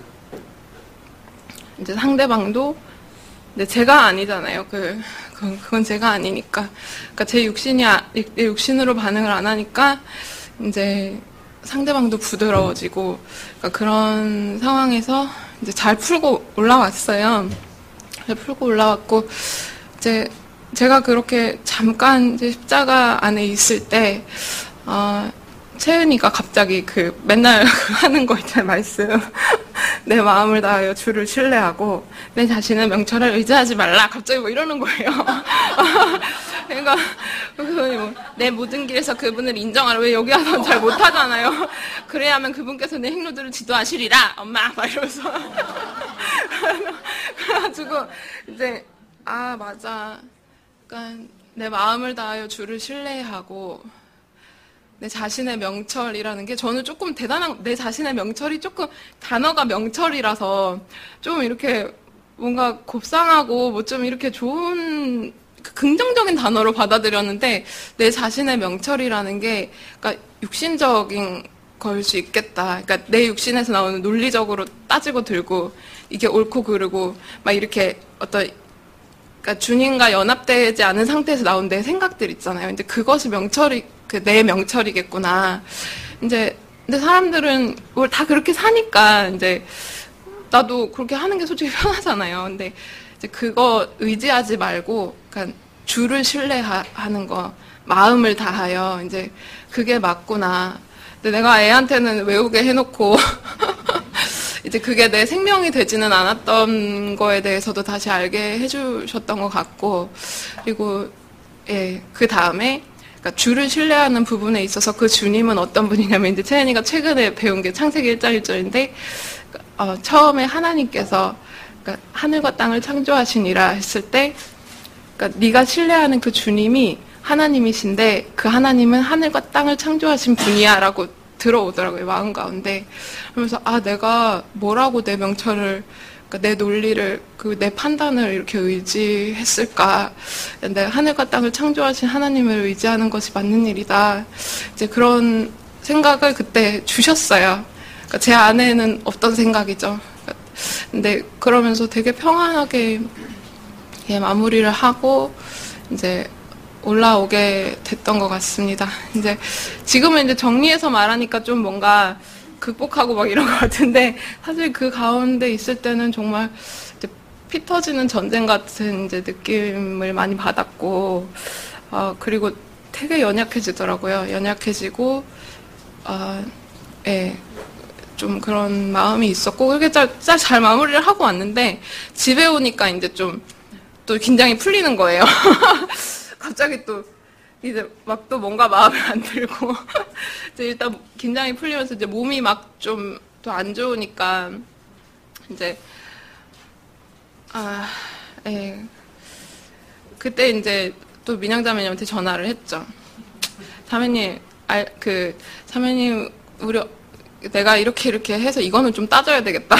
이제 상대방도 이제 제가 아니잖아요. 그 그건, 그건 제가 아니니까. 그러니까 제 육신이 내 육신으로 반응을 안 하니까 이제 상대방도 부드러워지고 그러니까 그런 상황에서 이제 잘 풀고 올라왔어요. 잘 풀고 올라왔고 이제 제가 그렇게 잠깐 이제 십자가 안에 있을 때 어, 채은이가 갑자기 그 맨날 하는 거 있잖아요. 말씀. 내 마음을 다하여 주를 신뢰하고 내 자신의 명철을 의지하지 말라. 갑자기 뭐 이러는 거예요. 그러니까 뭐, 내 모든 길에서 그분을 인정하라. 왜 여기 와서는 잘 못하잖아요. 그래야만 그분께서 내 행로들을 지도하시리라. 엄마 막 이러면서 그래가지고 이제 아 맞아. 그러니까 내 마음을 다하여 주를 신뢰하고 내 자신의 명철이라는 게 저는 조금 대단한 내 자신의 명철이 조금 단어가 명철이라서 좀 이렇게 뭔가 곱상하고 뭐 좀 이렇게 좋은 긍정적인 단어로 받아들였는데 내 자신의 명철이라는 게 그러니까 육신적인 걸 수 있겠다. 그러니까 내 육신에서 나오는 논리적으로 따지고 들고 이게 옳고 그르고 막 이렇게 어떤 그러니까 주님과 연합되지 않은 상태에서 나온 내 생각들 있잖아요. 이제 그것이 명철이 그 내 명철이겠구나. 이제 근데 사람들은 뭘 다 그렇게 사니까 이제 나도 그렇게 하는 게 솔직히 편하잖아요. 근데 이제 그거 의지하지 말고 그러니까 주를 신뢰하는 거, 마음을 다하여 이제 그게 맞구나. 근데 내가 애한테는 외우게 해놓고 이제 그게 내 생명이 되지는 않았던 거에 대해서도 다시 알게 해주셨던 것 같고, 그리고 예, 그 다음에 그러니까 주를 신뢰하는 부분에 있어서 그 주님은 어떤 분이냐면, 이제 채연이가 최근에 배운 게 창세기 일 장 일 절인데, 어, 처음에 하나님께서 그러니까 하늘과 땅을 창조하시니라 했을 때, 그러니까 네가 신뢰하는 그 주님이 하나님이신데 그 하나님은 하늘과 땅을 창조하신 분이야라고 들어오더라고요, 마음 가운데. 그러면서 아, 내가 뭐라고 내 명철을, 그러니까 내 논리를, 그 내 판단을 이렇게 의지했을까? 내가 하늘과 땅을 창조하신 하나님을 의지하는 것이 맞는 일이다. 이제 그런 생각을 그때 주셨어요. 그러니까 제 안에는 없던 생각이죠. 근데 그러면서 되게 평안하게 예, 마무리를 하고 이제 올라오게 됐던 것 같습니다. 이제 지금은 이제 정리해서 말하니까 좀 뭔가 극복하고 막 이런 것 같은데, 사실 그 가운데 있을 때는 정말 이제 피 터지는 전쟁 같은 이제 느낌을 많이 받았고, 어, 그리고 되게 연약해지더라고요. 연약해지고, 어, 예, 좀 그런 마음이 있었고, 그렇게 잘, 잘, 잘 마무리를 하고 왔는데, 집에 오니까 이제 좀 또 긴장이 풀리는 거예요. 갑자기 또 이제 막 또 뭔가 마음에 안 들고 이제 일단 긴장이 풀리면서 이제 몸이 막 좀 또 안 좋으니까 이제 아, 예. 그때 이제 또 민영 자매님한테 전화를 했죠. 자매님, 알, 그 자매님 우리 내가 이렇게 이렇게 해서 이거는 좀 따져야 되겠다.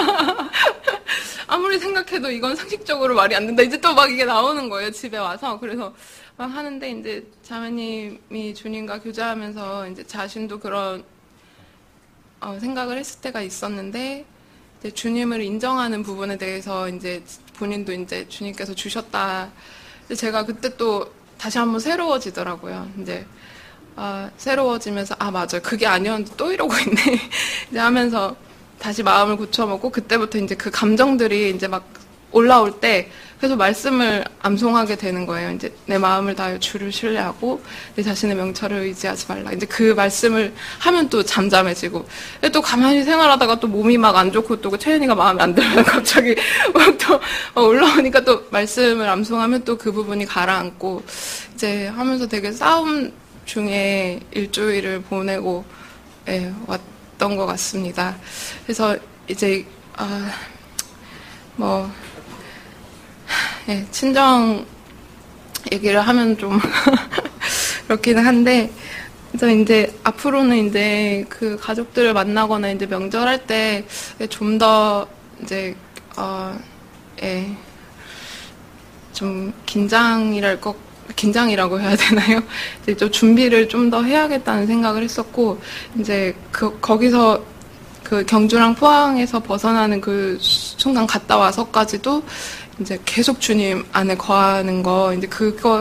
아무리 생각해도 이건 상식적으로 말이 안 된다. 이제 또 막 이게 나오는 거예요, 집에 와서. 그래서 막 하는데 이제 자매님이 주님과 교제하면서 이제 자신도 그런 어, 생각을 했을 때가 있었는데, 이제 주님을 인정하는 부분에 대해서 이제 본인도 이제 주님께서 주셨다. 이제 제가 그때 또 다시 한번 새로워지더라고요. 이제 아, 새로워지면서 아, 맞아, 그게 아니었는데 또 이러고 있네. 이제 하면서 다시 마음을 고쳐먹고, 그때부터 이제 그 감정들이 이제 막 올라올 때 계속 말씀을 암송하게 되는 거예요. 이제 내 마음을 다하여 주를 신뢰하고 내 자신의 명철을 의지하지 말라. 이제 그 말씀을 하면 또 잠잠해지고, 또 가만히 생활하다가 또 몸이 막 안 좋고 또 채연이가 마음에 안 들면 갑자기 또 올라오니까 또 말씀을 암송하면 또 그 부분이 가라앉고, 이제 하면서 되게 싸움 중에 일주일을 보내고 예, 왔던 것 같습니다. 그래서 이제 아, 뭐 예, 친정 얘기를 하면 좀 그렇기는 한데, 그래서 이제 앞으로는 이제 그 가족들을 만나거나 이제 명절할 때 좀 더 이제 어, 예, 좀 긴장이랄 것 긴장이라고 해야 되나요? 이제 좀 준비를 좀 더 해야겠다는 생각을 했었고, 이제 그, 거기서 그 경주랑 포항에서 벗어나는 그 순간 갔다 와서까지도 이제 계속 주님 안에 거하는 거, 이제 그것이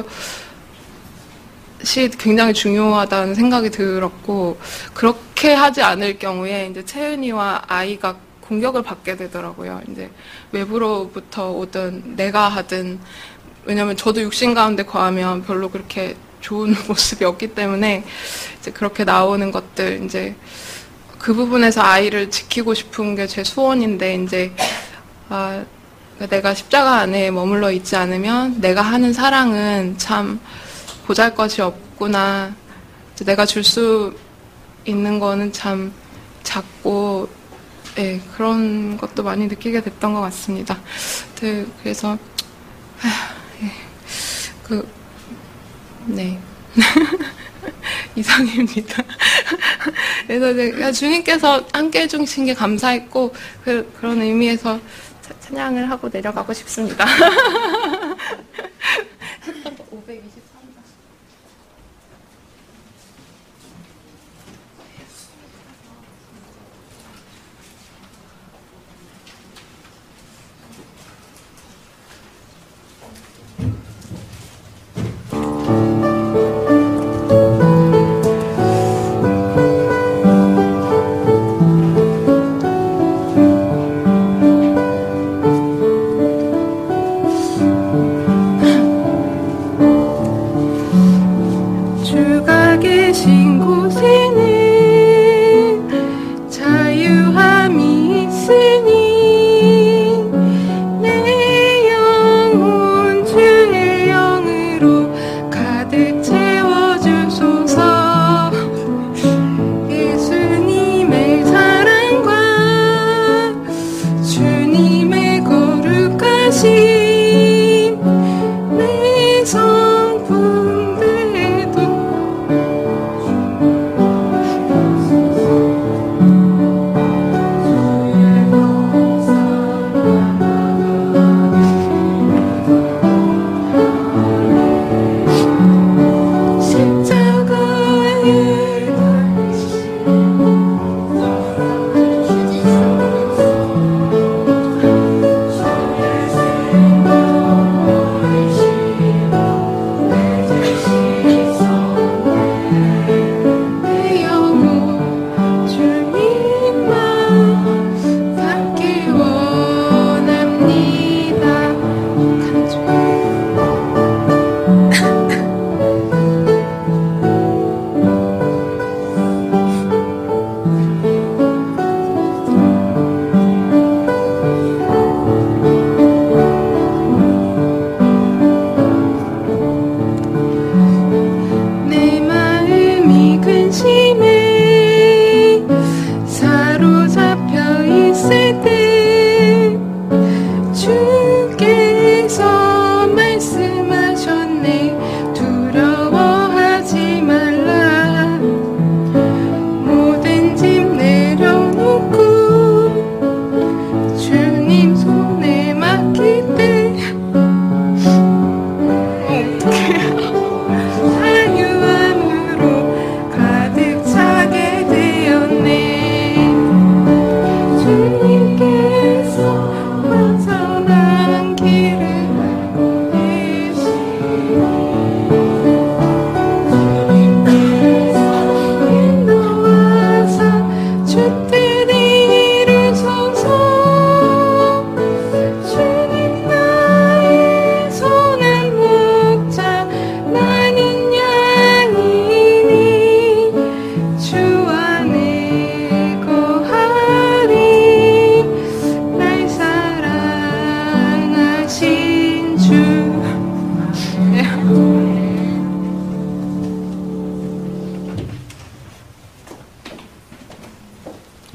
굉장히 중요하다는 생각이 들었고, 그렇게 하지 않을 경우에 이제 채은이와 아이가 공격을 받게 되더라고요. 이제 외부로부터 오든 내가 하든, 왜냐면 저도 육신 가운데 거하면 별로 그렇게 좋은 모습이 없기 때문에 이제 그렇게 나오는 것들, 이제 그 부분에서 아이를 지키고 싶은 게 제 소원인데, 이제 아, 내가 십자가 안에 머물러 있지 않으면 내가 하는 사랑은 참 보잘것이 없구나. 이제 내가 줄 수 있는 거는 참 작고, 예, 그런 것도 많이 느끼게 됐던 것 같습니다. 네, 그래서 예, 그, 네. 이상입니다. 그래서 제가 주님께서 함께 해주신 게 감사했고, 그, 그런 의미에서 찬양을 하고 내려가고 싶습니다. 오백이십삼 번.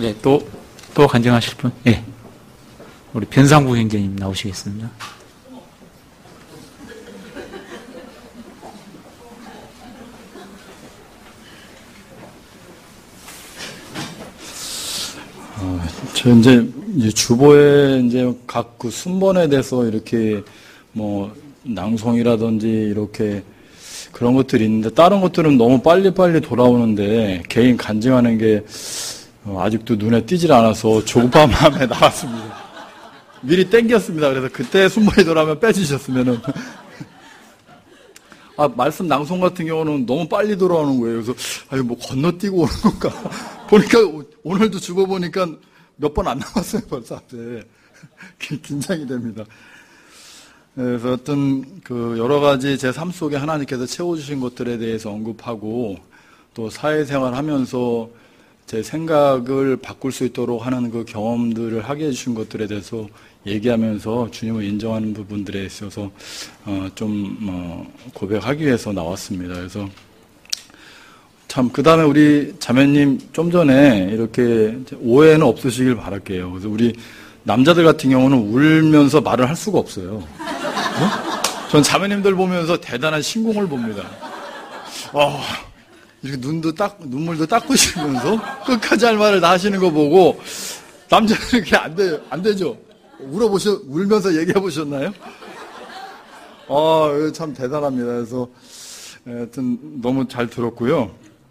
네, 또, 또 간증하실 분? 예. 우리 변상구 형제님 나오시겠습니다. 어, 저 이제, 이제 주보에 이제 각 그 순번에 대해서 이렇게 뭐 낭송이라든지 이렇게 그런 것들이 있는데 다른 것들은 너무 빨리빨리 돌아오는데 개인 간증하는 게 아직도 눈에 띄질 않아서 조급한 마음에 나왔습니다. 미리 땡겼습니다. 그래서 그때 순번이 돌아오면 빼주셨으면은. 아, 말씀 낭송 같은 경우는 너무 빨리 돌아오는 거예요. 그래서, 아유, 뭐 건너뛰고 오는 건가. 보니까, 오늘도 주보 보니까 몇 번 안 남았어요, 벌써 앞에. 긴장이 됩니다. 그래서 어떤 그 여러 가지 제 삶 속에 하나님께서 채워주신 것들에 대해서 언급하고 또 사회생활 하면서 제 생각을 바꿀 수 있도록 하는 그 경험들을 하게 해주신 것들에 대해서 얘기하면서 주님을 인정하는 부분들에 있어서 어 좀 어 고백하기 위해서 나왔습니다. 그래서 참 그 다음에 우리 자매님 좀 전에 이렇게 오해는 없으시길 바랄게요. 그래서 우리 남자들 같은 경우는 울면서 말을 할 수가 없어요. 어? 전 자매님들 보면서 대단한 신공을 봅니다. 어, 이렇게 눈도 딱, 눈물도 닦으시면서 끝까지 할 말을 다 하시는 거 보고 남자는 이렇게 안 돼, 안 되죠? 울어보셔, 울면서 얘기해 보셨나요? 어, 참 대단합니다. 그래서 하여튼 너무 잘 들었고요.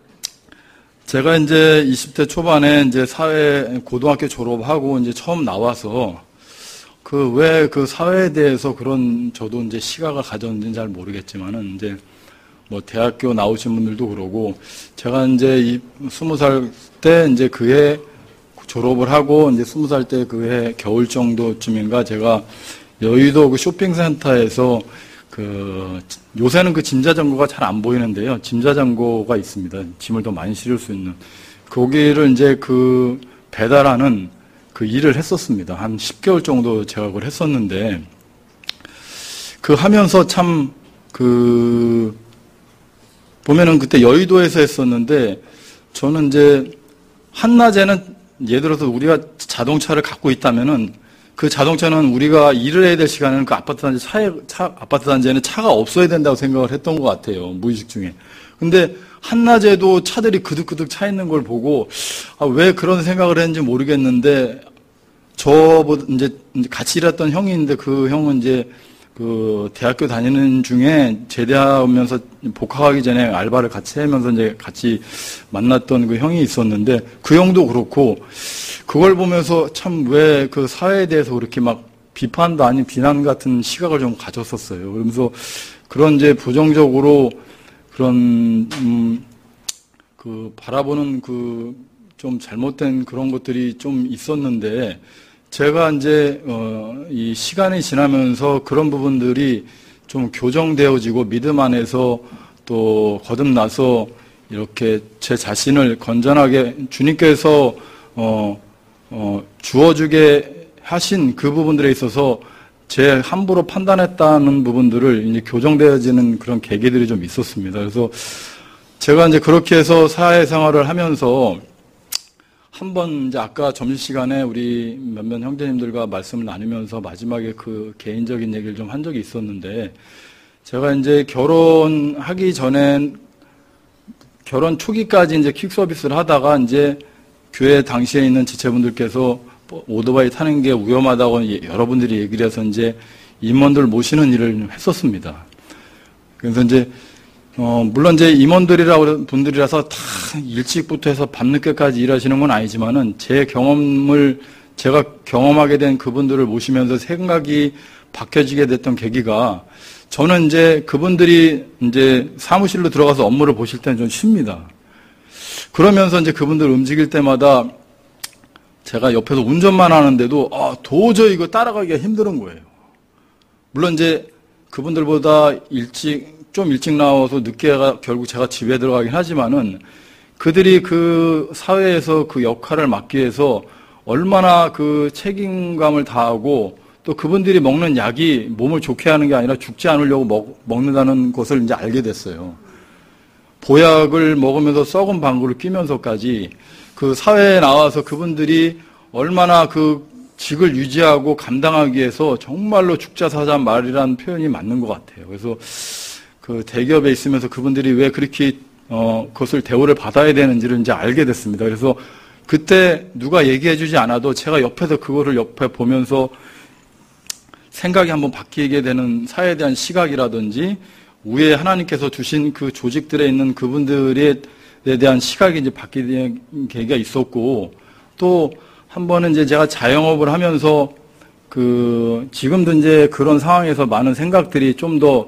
제가 이제 이십 대 초반에 이제 사회, 고등학교 졸업하고 이제 처음 나와서 그 왜 그 사회에 대해서 그런 저도 이제 시각을 가졌는지는 잘 모르겠지만은 이제 뭐 대학교 나오신 분들도 그러고 제가 이제 이 스무 살 때 이제 그해 졸업을 하고 이제 스무 살 때 그해 겨울 정도쯤인가 제가 여의도 그 쇼핑센터에서 그 요새는 그 짐자전거가 잘 안 보이는데요. 짐자전거가 있습니다. 짐을 더 많이 실을 수 있는 거기를 이제 그 배달하는 그 일을 했었습니다. 한 십 개월 정도 제가 그걸 했었는데 그 하면서 참 그 보면은 그때 여의도에서 했었는데 저는 이제 한낮에는 예를 들어서 우리가 자동차를 갖고 있다면은 그 자동차는 우리가 일을 해야 될 시간에는 그 아파트 단지 차에, 차, 아파트 단지에는 차가 없어야 된다고 생각을 했던 것 같아요. 무의식 중에. 근데 한낮에도 차들이 그득그득 차 있는 걸 보고, 아, 왜 그런 생각을 했는지 모르겠는데, 저보다 이제 같이 일했던 형이 있는데 그 형은 이제 그 대학교 다니는 중에 제대하면서 복학하기 전에 알바를 같이 하면서 이제 같이 만났던 그 형이 있었는데 그 형도 그렇고 그걸 보면서 참 왜 그 사회에 대해서 그렇게 막 비판도 아닌 비난 같은 시각을 좀 가졌었어요. 그러면서 그런 이제 부정적으로 그런 음 그 바라보는 그 좀 잘못된 그런 것들이 좀 있었는데 제가 이제 어 이 시간이 지나면서 그런 부분들이 좀 교정되어지고 믿음 안에서 또 거듭나서 이렇게 제 자신을 건전하게 주님께서 어 어, 주어주게 하신 그 부분들에 있어서 제 함부로 판단했다는 부분들을 이제 교정되어지는 그런 계기들이 좀 있었습니다. 그래서 제가 이제 그렇게 해서 사회생활을 하면서 한번 이제 아까 점심시간에 우리 몇몇 형제님들과 말씀을 나누면서 마지막에 그 개인적인 얘기를 좀 한 적이 있었는데 제가 이제 결혼하기 전엔 결혼 초기까지 이제 퀵 서비스를 하다가 이제 교회 당시에 있는 지체분들께서 오토바이 타는 게 위험하다고 여러분들이 얘기를 해서 이제 임원들 모시는 일을 했었습니다. 그래서 이제, 어, 물론 이제 임원들이라고 분들이라서 다 일찍부터 해서 밤늦게까지 일하시는 건 아니지만은 제 경험을, 제가 경험하게 된 그분들을 모시면서 생각이 바뀌어지게 됐던 계기가 저는 이제 그분들이 이제 사무실로 들어가서 업무를 보실 때는 좀 쉽니다. 그러면서 이제 그분들 움직일 때마다 제가 옆에서 운전만 하는데도 아, 도저히 이거 따라가기가 힘든 거예요. 물론 이제 그분들보다 일찍, 좀 일찍 나와서 늦게 가, 결국 제가 집에 들어가긴 하지만은 그들이 그 사회에서 그 역할을 맡기 위해서 얼마나 그 책임감을 다하고 또 그분들이 먹는 약이 몸을 좋게 하는 게 아니라 죽지 않으려고 먹, 먹는다는 것을 이제 알게 됐어요. 보약을 먹으면서 썩은 방구를 끼면서까지 그 사회에 나와서 그분들이 얼마나 그 직을 유지하고 감당하기 위해서 정말로 죽자사자 말이라는 표현이 맞는 것 같아요. 그래서 그 대기업에 있으면서 그분들이 왜 그렇게 어, 그것을 대우를 받아야 되는지를 이제 알게 됐습니다. 그래서 그때 누가 얘기해 주지 않아도 제가 옆에서 그거를 옆에 보면서 생각이 한번 바뀌게 되는 사회에 대한 시각이라든지 위에 하나님께서 주신 그 조직들에 있는 그분들에 대한 시각이 이제 바뀌는 계기가 있었고, 또 한 번은 이제 제가 자영업을 하면서 그 지금도 이제 그런 상황에서 많은 생각들이 좀 더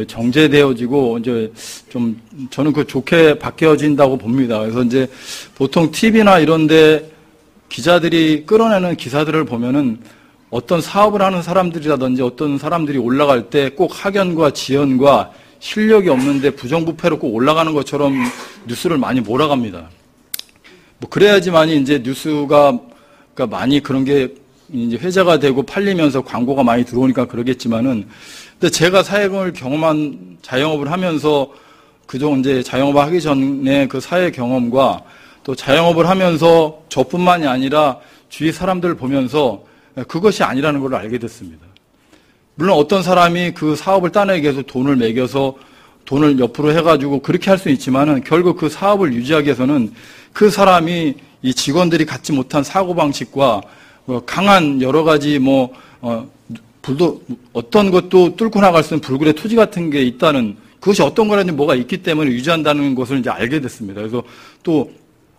정제되어지고 이제 좀 저는 그 좋게 바뀌어진다고 봅니다. 그래서 이제 보통 티비나 이런데 기자들이 끌어내는 기사들을 보면은 어떤 사업을 하는 사람들이라든지 어떤 사람들이 올라갈 때 꼭 학연과 지연과 실력이 없는데 부정부패로 꼭 올라가는 것처럼 뉴스를 많이 몰아갑니다. 뭐 그래야지만이 이제 뉴스가 그러니까 많이 그런 게 이제 회자가 되고 팔리면서 광고가 많이 들어오니까 그러겠지만은, 근데 제가 사회를 경험한 자영업을 하면서 그종 이제 자영업을 하기 전에 그 사회 경험과 또 자영업을 하면서 저뿐만이 아니라 주위 사람들을 보면서 그것이 아니라는 걸 알게 됐습니다. 물론 어떤 사람이 그 사업을 따내기 위해서 돈을 매겨서 돈을 옆으로 해가지고 그렇게 할 수 있지만은 결국 그 사업을 유지하기 위해서는 그 사람이 이 직원들이 갖지 못한 사고방식과 강한 여러 가지 뭐, 어, 불도, 어떤 것도 뚫고 나갈 수 있는 불굴의 토지 같은 게 있다는, 그것이 어떤 거라든지 뭐가 있기 때문에 유지한다는 것을 이제 알게 됐습니다. 그래서 또,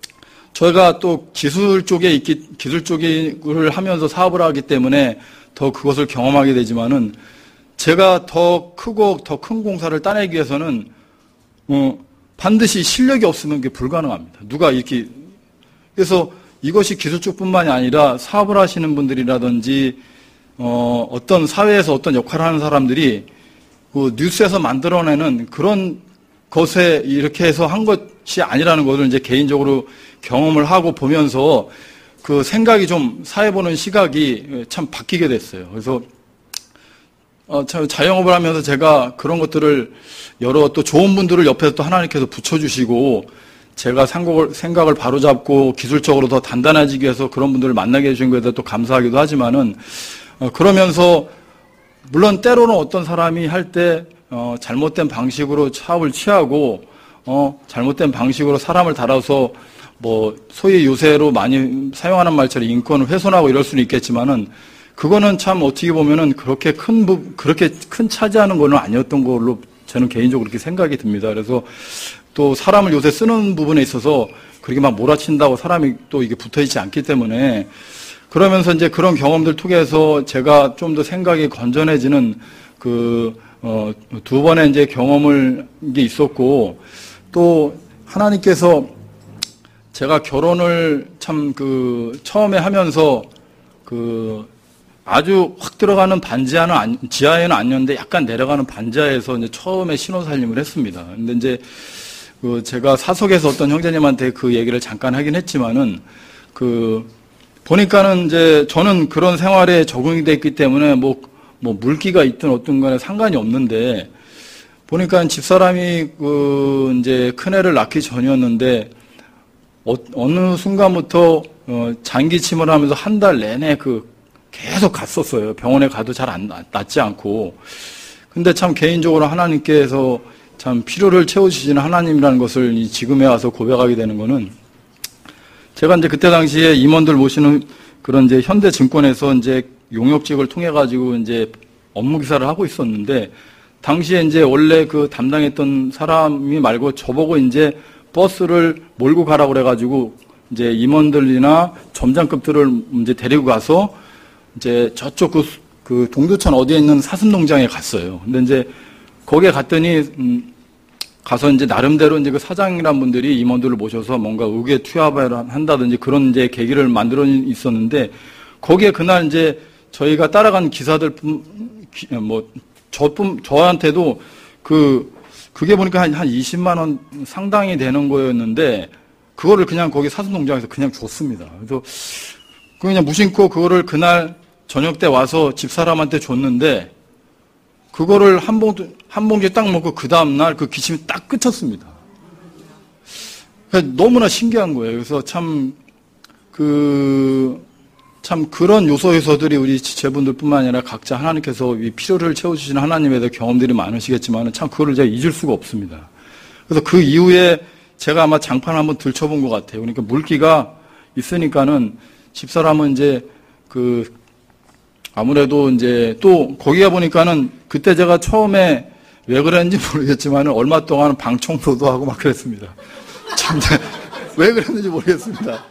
저희가 또 기술 쪽에 있기, 기술 쪽을 하면서 사업을 하기 때문에 더 그것을 경험하게 되지만은, 제가 더 크고 더 큰 공사를 따내기 위해서는, 어, 반드시 실력이 없으면 그게 불가능합니다. 누가 이렇게, 그래서 이것이 기술 쪽뿐만이 아니라 사업을 하시는 분들이라든지 어, 어떤 사회에서 어떤 역할을 하는 사람들이 그 뉴스에서 만들어내는 그런 것에 이렇게 해서 한 것이 아니라는 것을 이제 개인적으로 경험을 하고 보면서 그 생각이 좀 사회 보는 시각이 참 바뀌게 됐어요. 그래서 어, 자영업을 하면서 제가 그런 것들을 여러 또 좋은 분들을 옆에서 또 하나님께서 붙여주시고 제가 생각을, 생각을 바로잡고 기술적으로 더 단단해지기 위해서 그런 분들을 만나게 해주신 것에 대해서 또 감사하기도 하지만은, 어, 그러면서, 물론 때로는 어떤 사람이 할 때, 어, 잘못된 방식으로 사업을 취하고, 어, 잘못된 방식으로 사람을 달아서, 뭐, 소위 요새로 많이 사용하는 말처럼 인권을 훼손하고 이럴 수는 있겠지만은, 그거는 참 어떻게 보면은 그렇게 큰, 부, 그렇게 큰 차지하는 거는 아니었던 걸로 저는 개인적으로 그렇게 생각이 듭니다. 그래서, 또 사람을 요새 쓰는 부분에 있어서 그렇게 막 몰아친다고 사람이 또 이게 붙어 있지 않기 때문에, 그러면서 이제 그런 경험들 통해서 제가 좀 더 생각이 건전해지는 그, 어, 두 번의 이제 경험을 이게 있었고, 또 하나님께서 제가 결혼을 참 그 처음에 하면서 그 아주 확 들어가는 반지하는, 지하에는 아니었는데 약간 내려가는 반지하에서 이제 처음에 신혼살림을 했습니다. 근데 이제 그 제가 사석에서 어떤 형제님한테 그 얘기를 잠깐 하긴 했지만은, 그 보니까는 이제 저는 그런 생활에 적응이 됐기 때문에 뭐, 뭐 물기가 있든 어떤 간에 상관이 없는데, 보니까 집사람이 그 이제 큰애를 낳기 전이었는데 어, 어느 순간부터 어, 장기침을 하면서 한 달 내내 그 계속 갔었어요. 병원에 가도 잘 안 낫지 않고. 근데 참 개인적으로 하나님께서 참 필요를 채워주시는 하나님이라는 것을 지금에 와서 고백하게 되는 거는, 제가 이제 그때 당시에 임원들 모시는 그런 이제 현대증권에서 이제 용역직을 통해 가지고 이제 업무 기사를 하고 있었는데, 당시에 이제 원래 그 담당했던 사람이 말고 저보고 이제 버스를 몰고 가라고 그래가지고 이제 임원들이나 점장급들을 이제 데리고 가서 이제 저쪽 그, 그 동두천 어디에 있는 사슴농장에 갔어요. 근데 이제 거기에 갔더니, 음, 가서 이제 나름대로 이제 그 사장이란 분들이 임원들을 모셔서 뭔가 의회 투합을 한다든지 그런 이제 계기를 만들어 있었는데, 거기에 그날 이제 저희가 따라간 기사들, 뭐, 저뿐, 저한테도 그, 그게 보니까 한, 한 이십만 원 상당이 되는 거였는데, 그거를 그냥 거기 사슴농장에서 그냥 줬습니다. 그래서, 그냥 무심코 그거를 그날 저녁 때 와서 집사람한테 줬는데, 그거를 한 봉지, 한 봉지 딱 먹고 그 다음날 그 기침이 딱 끝쳤습니다. 너무나 신기한 거예요. 그래서 참, 그, 참 그런 요소 요소들이 우리 지체분들뿐만 아니라 각자 하나님께서 이 필요를 채워주시는 하나님에 대한 경험들이 많으시겠지만 참 그거를 제가 잊을 수가 없습니다. 그래서 그 이후에 제가 아마 장판을 한번 들춰본 것 같아요. 그러니까 물기가 있으니까는 집사람은 이제 그 아무래도 이제 또 거기가 보니까는 그때 제가 처음에 왜 그랬는지 모르겠지만 얼마 동안 방 청소도 하고 막 그랬습니다. 참, 왜 그랬는지 모르겠습니다.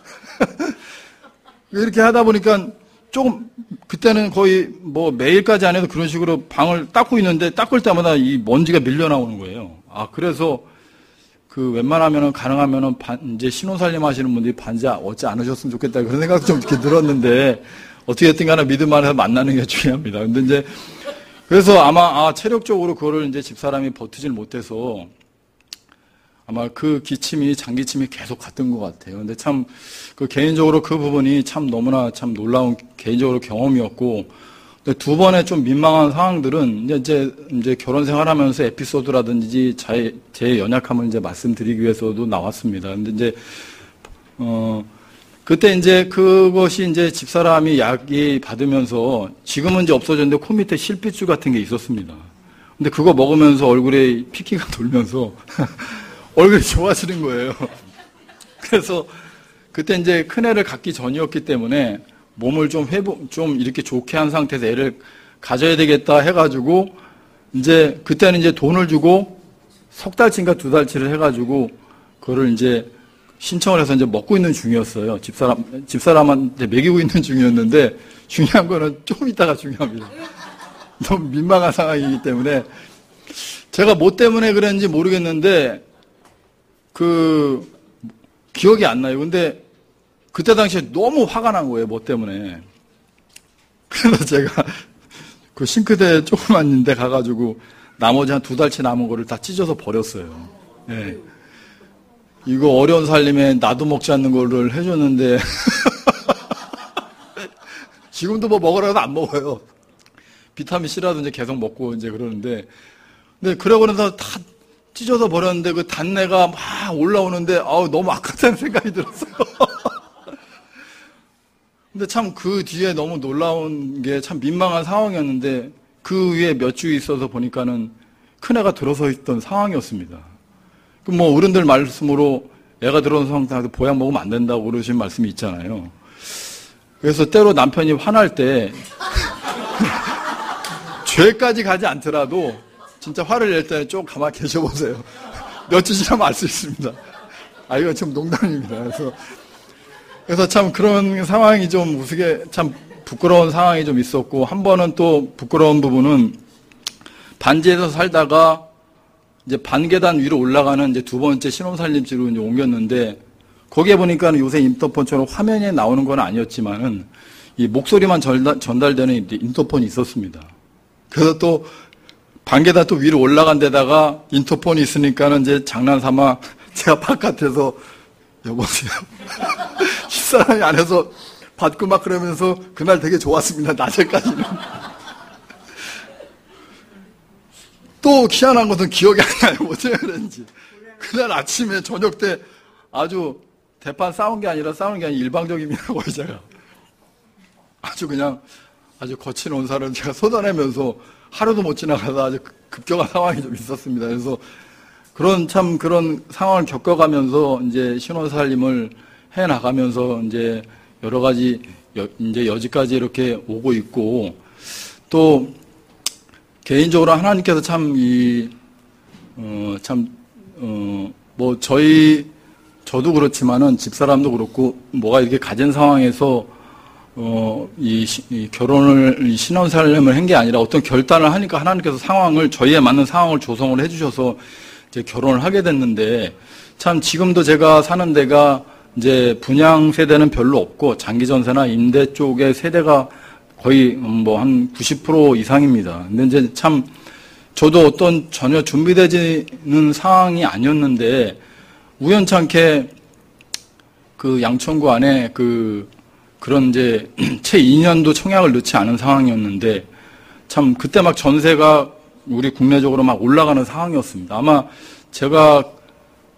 이렇게 하다 보니까 조금, 그때는 거의 뭐 매일까지 안 해도 그런 식으로 방을 닦고 있는데 닦을 때마다 이 먼지가 밀려 나오는 거예요. 아, 그래서 그 웬만하면은 가능하면은 반, 이제 신혼살림 하시는 분들이 반지 얻지 않으셨으면 좋겠다 그런 생각도 좀 이렇게 들었는데 어떻게 했든 간에 믿음 안에서 만나는 게 중요합니다. 근데 이제 그래서 아마 아, 체력적으로 그거를 이제 집사람이 버티질 못해서 아마 그 기침이 장기침이 계속 갔던 것 같아요. 근데 참 그 개인적으로 그 부분이 참 너무나 참 놀라운 개인적으로 경험이었고 두 번의 좀 민망한 상황들은 이제 이제 결혼 생활하면서 에피소드라든지 제, 제 연약함을 이제 말씀드리기 위해서도 나왔습니다. 근데 이제 어 그때 이제 그것이 이제 집사람이 약이 받으면서 지금은 이제 없어졌는데 코 밑에 실핏줄 같은 게 있었습니다. 근데 그거 먹으면서 얼굴에 피키가 돌면서 얼굴이 좋아지는 거예요. 그래서 그때 이제 큰애를 갖기 전이었기 때문에 몸을 좀 회복, 좀 이렇게 좋게 한 상태에서 애를 가져야 되겠다 해가지고 이제 그때는 이제 돈을 주고 석 달치인가 두 달치를 해가지고 그거를 이제 신청을 해서 이제 먹고 있는 중이었어요. 집사람, 집사람한테 먹이고 있는 중이었는데 중요한 거는 좀 이따가 중요합니다. 너무 민망한 상황이기 때문에 제가 뭐 때문에 그랬는지 모르겠는데 그 기억이 안 나요. 근데 그때 당시에 너무 화가 난 거예요. 뭐 때문에. 그래서 제가 그 싱크대 조그만 데 가가지고 나머지 한 두 달치 남은 거를 다 찢어서 버렸어요. 네. 이거 어려운 살림에 나도 먹지 않는 거를 해줬는데 지금도 뭐 먹으라고 해도 안 먹어요. 비타민 C라도 이제 계속 먹고 이제 그러는데 근데 그러고 나서 다 찢어서 버렸는데 그 단내가 막 올라오는데 아우 너무 아깝다는 생각이 들었어요. 근데 참 그 뒤에 너무 놀라운 게 참 민망한 상황이었는데 그 위에 몇 주 있어서 보니까는 큰애가 들어서 있던 상황이었습니다. 그 뭐 어른들 말씀으로 애가 들어온 상태에서 보약 먹으면 안 된다고 그러신 말씀이 있잖아요. 그래서 때로 남편이 화날 때 죄까지 가지 않더라도 진짜 화를 낼 때는 좀 가만히 계셔보세요. 며칠 지나면 알 수 있습니다. 아 이건 좀 농담입니다. 그래서 그래서 참 그런 상황이 좀 우스개 참 부끄러운 상황이 좀 있었고 한 번은 또 부끄러운 부분은 반지에서 살다가 이제 반계단 위로 올라가는 이제 두 번째 신혼살림지로 이제 옮겼는데 거기에 보니까 요새 인터폰처럼 화면에 나오는 건 아니었지만은 이 목소리만 전달, 전달되는 인터폰이 있었습니다. 그래서 또 반계단 또 위로 올라간 데다가 인터폰이 있으니까는 이제 장난삼아 제가 바깥에서 여보세요. 집사람이 안에서 받고 막 그러면서 그날 되게 좋았습니다. 낮에까지는. 또 희한한 것은 기억이 안 나요. 어떻게 그랬는지. 그날 아침에 저녁 때 아주 대판 싸운 게 아니라 싸우는 게 아니라 일방적입니다. 제가. 아주 그냥 아주 거친 온사를 제가 쏟아내면서 하루도 못 지나가다 아주 급격한 상황이 좀 있었습니다. 그래서 그런 참 그런 상황을 겪어가면서 이제 신혼살림을 해 나가면서 이제 여러 가지 여, 이제 여지까지 이렇게 오고 있고 또 개인적으로 하나님께서 참 이 어 참 어 뭐 저희 저도 그렇지만은 집사람도 그렇고 뭐가 이렇게 가진 상황에서 어 이 이 결혼을 이 신혼살림을 한 게 아니라 어떤 결단을 하니까 하나님께서 상황을 저희에 맞는 상황을 조성을 해주셔서 이제 결혼을 하게 됐는데 참 지금도 제가 사는 데가 이제 분양 세대는 별로 없고 장기 전세나 임대 쪽의 세대가 거의 뭐 한 구십 퍼센트 이상입니다. 근데 이제 참 저도 어떤 전혀 준비되지는 상황이 아니었는데 우연찮게 그 양천구 안에 그 그런 이제 채 이 년도 청약을 넣지 않은 상황이었는데 참 그때 막 전세가 우리 국내적으로 막 올라가는 상황이었습니다. 아마 제가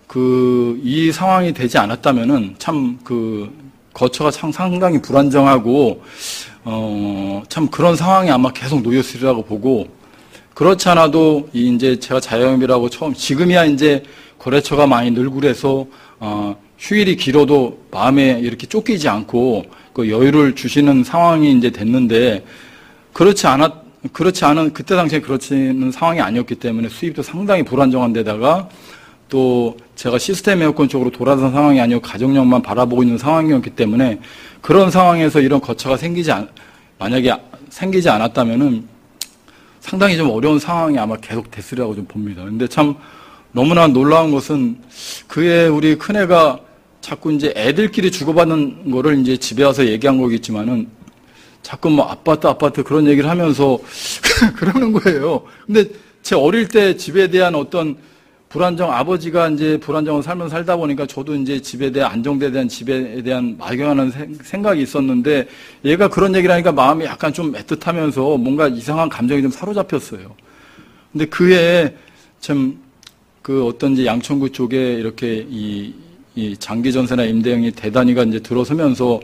그, 이 상황이 되지 않았다면은 참 그, 거처가 참 상당히 불안정하고, 어, 참 그런 상황이 아마 계속 놓였으리라고 보고, 그렇지 않아도, 이 이제 제가 자영업이라고 처음, 지금이야 이제 거래처가 많이 늘고 그래서, 어, 휴일이 길어도 마음에 이렇게 쫓기지 않고, 그 여유를 주시는 상황이 이제 됐는데, 그렇지 않았, 그렇지 않은, 그때 당시에 그렇지는 상황이 아니었기 때문에 수입도 상당히 불안정한 데다가, 또 제가 시스템 에어컨 쪽으로 돌아선 상황이 아니고 가정력만 바라보고 있는 상황이었기 때문에 그런 상황에서 이런 거처가 생기지 않, 만약에 생기지 않았다면은 상당히 좀 어려운 상황이 아마 계속 됐으리라고 좀 봅니다. 근데 참 너무나 놀라운 것은 그의 우리 큰애가 자꾸 이제 애들끼리 주고받는 거를 이제 집에 와서 얘기한 거겠지만은 자꾸 뭐 아파트 아파트 그런 얘기를 하면서 그러는 거예요. 근데 제 어릴 때 집에 대한 어떤 불안정, 아버지가 이제 불안정한 삶을 살다 보니까 저도 이제 집에 대한, 안정대에 대한 집에 대한 막연한 생각이 있었는데 얘가 그런 얘기를 하니까 마음이 약간 좀 애틋하면서 뭔가 이상한 감정이 좀 사로잡혔어요. 근데 그해 참 그 어떤 이제 양천구 쪽에 이렇게 이, 이 장기전세나 임대형이 대단위가 이제 들어서면서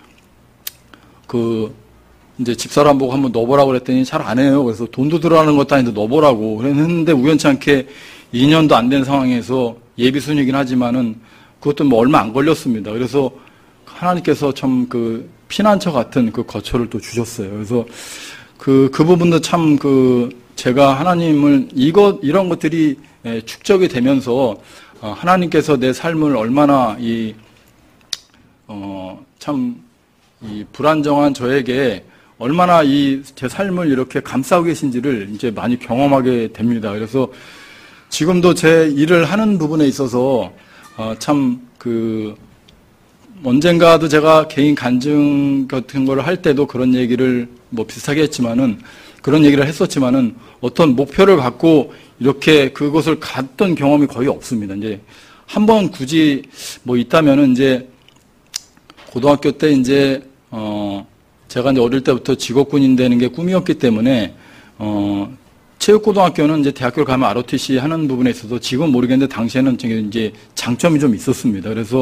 그 이제 집사람 보고 한번 넣어보라고 그랬더니 잘 안 해요. 그래서 돈도 들어가는 것도 아닌데 넣어보라고 그랬는데 우연치 않게 이 년도 안 된 상황에서 예비 순이긴 하지만은 그것도 뭐 얼마 안 걸렸습니다. 그래서 하나님께서 참 그 피난처 같은 그 거처를 또 주셨어요. 그래서 그, 그 부분도 참 그 제가 하나님을 이것, 이런 것들이 축적이 되면서 하나님께서 내 삶을 얼마나 이, 어, 참 이 불안정한 저에게 얼마나 이 제 삶을 이렇게 감싸고 계신지를 이제 많이 경험하게 됩니다. 그래서 지금도 제 일을 하는 부분에 있어서 어, 참 그 언젠가도 제가 개인 간증 같은 걸 할 때도 그런 얘기를 뭐 비슷하게 했지만은 그런 얘기를 했었지만은 어떤 목표를 갖고 이렇게 그것을 갔던 경험이 거의 없습니다. 이제 한번 굳이 뭐 있다면은 이제 고등학교 때 이제 어 제가 이제 어릴 때부터 직업군인 되는 게 꿈이었기 때문에 어 체육고등학교는 이제 대학교를 가면 알오티씨 하는 부분에 있어서 지금 모르겠는데 당시에는 이제 장점이 좀 있었습니다. 그래서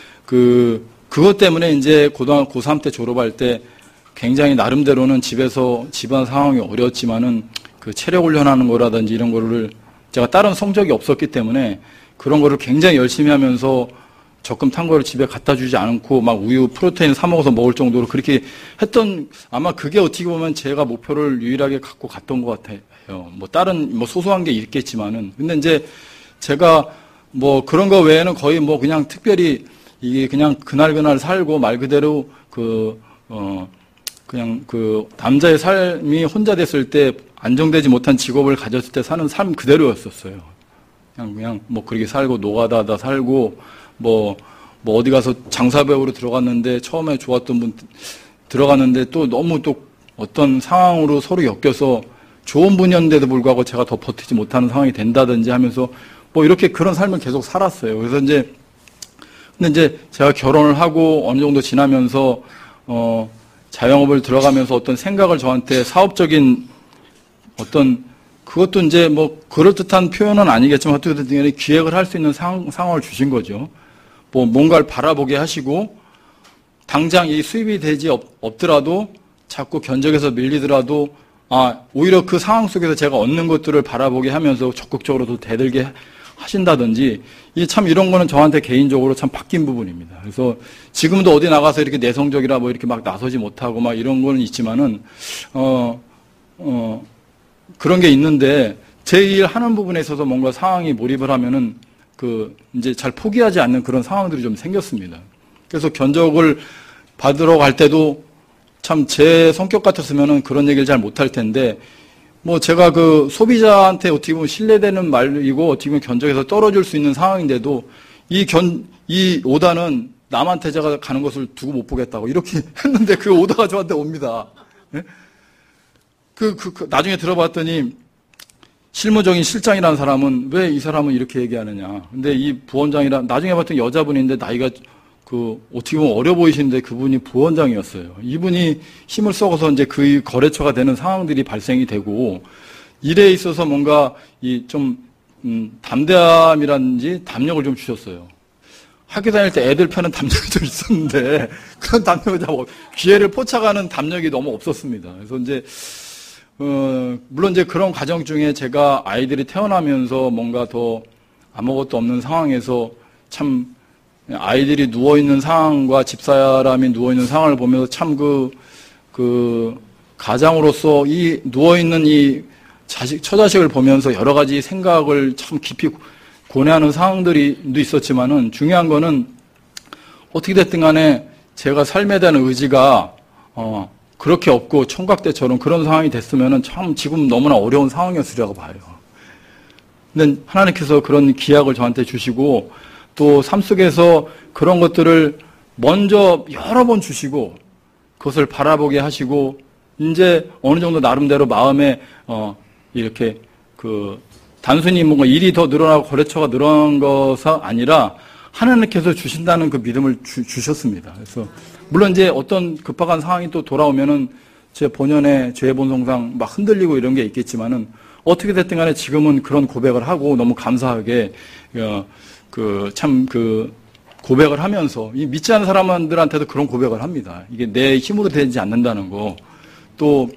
그, 그것 때문에 이제 고등학교 고삼 때 졸업할 때 굉장히 나름대로는 집에서 집안 상황이 어려웠지만은 그 체력 훈련하는 거라든지 이런 거를 제가 다른 성적이 없었기 때문에 그런 거를 굉장히 열심히 하면서 적금 탄 거를 집에 갖다 주지 않고 막 우유 프로테인 사 먹어서 먹을 정도로 그렇게 했던 아마 그게 어떻게 보면 제가 목표를 유일하게 갖고 갔던 것 같아요. 뭐 다른 뭐 소소한 게 있겠지만은 근데 이제 제가 뭐 그런 거 외에는 거의 뭐 그냥 특별히 이게 그냥 그날 그날 살고 말 그대로 그 어 그냥 그 남자의 삶이 혼자 됐을 때 안정되지 못한 직업을 가졌을 때 사는 삶 그대로였었어요. 그냥 그냥 뭐 그렇게 살고 노가다다 살고 뭐, 뭐 어디 가서 장사배우로 들어갔는데 처음에 좋았던 분 들어갔는데 또 너무 또 어떤 상황으로 서로 엮여서 좋은 분이었는데도 불구하고 제가 더 버티지 못하는 상황이 된다든지 하면서 뭐 이렇게 그런 삶을 계속 살았어요. 그래서 이제 근데 이제 제가 결혼을 하고 어느 정도 지나면서 어 자영업을 들어가면서 어떤 생각을 저한테 사업적인 어떤 그것도 이제 뭐 그럴듯한 표현은 아니겠지만 어떻게든 기획을 할 수 있는 상, 상황을 주신 거죠. 뭐 뭔가를 바라보게 하시고 당장 이 수입이 되지 없, 없더라도 자꾸 견적에서 밀리더라도 아 오히려 그 상황 속에서 제가 얻는 것들을 바라보게 하면서 적극적으로 더 대들게 하신다든지 이 참 이런 거는 저한테 개인적으로 참 바뀐 부분입니다. 그래서 지금도 어디 나가서 이렇게 내성적이라 뭐 이렇게 막 나서지 못하고 막 이런 거는 있지만은 어 어, 그런 게 있는데 제 일 하는 부분에 있어서 뭔가 상황이 몰입을 하면은 그 이제 잘 포기하지 않는 그런 상황들이 좀 생겼습니다. 그래서 견적을 받으러 갈 때도 참 제 성격 같았으면은 그런 얘기를 잘 못할 텐데 뭐 제가 그 소비자한테 어떻게 보면 신뢰되는 말이고 어떻게 보면 견적에서 떨어질 수 있는 상황인데도 이 견, 이 오다는 남한테 제가 가는 것을 두고 못 보겠다고 이렇게 했는데 그 오다가 저한테 옵니다. 네? 그, 그, 그, 나중에 들어봤더니 실무적인 실장이라는 사람은 왜 이 사람은 이렇게 얘기하느냐. 근데 이 부원장이라, 나중에 봤더니 여자분인데 나이가 그, 어떻게 보면 어려 보이시는데 그분이 부원장이었어요. 이분이 힘을 썩어서 이제 그 거래처가 되는 상황들이 발생이 되고 일에 있어서 뭔가 이 좀 음, 담대함이라든지 담력을 좀 주셨어요. 학교 다닐 때 애들 펴는 담력이 좀 있었는데 그런 담력을 다 기회를 포착하는 담력이 너무 없었습니다. 그래서 이제 어, 물론 이제 그런 과정 중에 제가 아이들이 태어나면서 뭔가 더 아무것도 없는 상황에서 참 아이들이 누워있는 상황과 집사람이 누워있는 상황을 보면서 참 그, 그, 가장으로서 이 누워있는 이 자식, 처자식을 보면서 여러 가지 생각을 참 깊이 고뇌하는 상황들이 있었지만은 중요한 거는 어떻게 됐든 간에 제가 삶에 대한 의지가, 어, 그렇게 없고 총각 때처럼 그런 상황이 됐으면은 참 지금 너무나 어려운 상황이었으리라고 봐요. 근데 하나님께서 그런 기약을 저한테 주시고 또 삶 속에서 그런 것들을 먼저 여러 번 주시고 그것을 바라보게 하시고 이제 어느 정도 나름대로 마음에 어 이렇게 그 단순히 뭔가 일이 더 늘어나고 거래처가 늘어난 것이 아니라 하나님께서 주신다는 그 믿음을 주, 주셨습니다. 그래서 물론 이제 어떤 급박한 상황이 또 돌아오면은 제 본연의 죄 본성상 막 흔들리고 이런 게 있겠지만은 어떻게 됐든 간에 지금은 그런 고백을 하고 너무 감사하게 어, 그 참 그 고백을 하면서 이 믿지 않는 사람들한테도 그런 고백을 합니다. 이게 내 힘으로 되지 않는다는 거. 또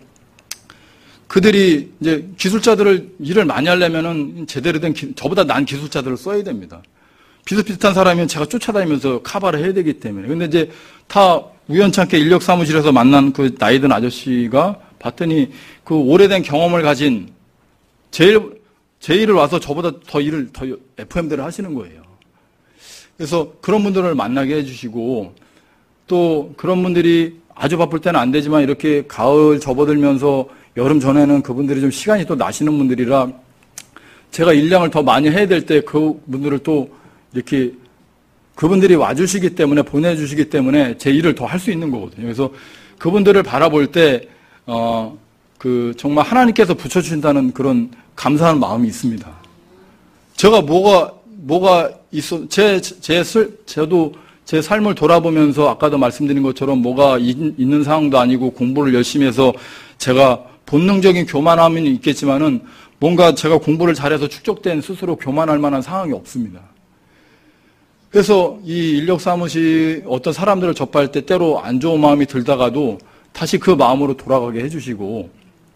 그들이 이제 기술자들을 일을 많이 하려면은 제대로 된 기, 저보다 난 기술자들을 써야 됩니다. 비슷비슷한 사람이면 제가 쫓아다니면서 카바를 해야 되기 때문에. 근데 이제 다 우연찮게 인력 사무실에서 만난 그 나이든 아저씨가 봤더니 그 오래된 경험을 가진 제일 제 일을 와서 저보다 더 일을 더 에프엠들을 하시는 거예요. 그래서 그런 분들을 만나게 해주시고 또 그런 분들이 아주 바쁠 때는 안 되지만 이렇게 가을 접어들면서 여름 전에는 그분들이 좀 시간이 또 나시는 분들이라 제가 일량을 더 많이 해야 될 때 그분들을 또 이렇게 그분들이 와주시기 때문에 보내주시기 때문에 제 일을 더 할 수 있는 거거든요. 그래서 그분들을 바라볼 때 어, 그 정말 하나님께서 붙여주신다는 그런 감사한 마음이 있습니다. 제가 뭐가 뭐가 있어 제 제 저도 제 삶을 돌아보면서 아까도 말씀드린 것처럼 뭐가 있, 있는 상황도 아니고 공부를 열심히 해서 제가 본능적인 교만함은 있겠지만은 뭔가 제가 공부를 잘해서 축적된 스스로 교만할 만한 상황이 없습니다. 그래서 이 인력 사무실 어떤 사람들을 접할 때 때로 안 좋은 마음이 들다가도 다시 그 마음으로 돌아가게 해주시고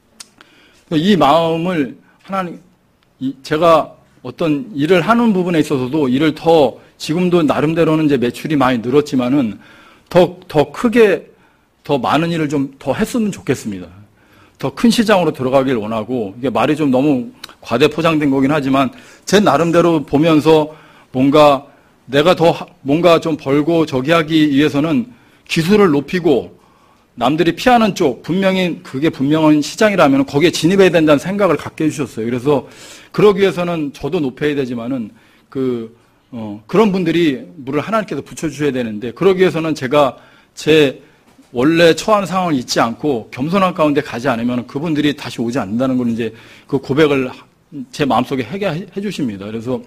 이 마음을 하나님 제가 어떤 일을 하는 부분에 있어서도 일을 더 지금도 나름대로는 이제 매출이 많이 늘었지만은 더, 더 크게 더 많은 일을 좀 더 했으면 좋겠습니다. 더 큰 시장으로 들어가길 원하고 이게 말이 좀 너무 과대 포장된 거긴 하지만 제 나름대로 보면서 뭔가 내가 더 뭔가 좀 벌고 저기 하기 위해서는 기술을 높이고 남들이 피하는 쪽 분명히 그게 분명한 시장이라면 거기에 진입해야 된다는 생각을 갖게 해주셨어요. 그래서 그러기 위해서는 저도 높여야 되지만은 그 어, 그런 분들이 물을 하나님께서 붙여주셔야 되는데 그러기 위해서는 제가 제 원래 처한 상황을 잊지 않고 겸손한 가운데 가지 않으면 그분들이 다시 오지 않는다는 걸 이제 그 고백을 제 마음속에 하게 해 주십니다. 그래서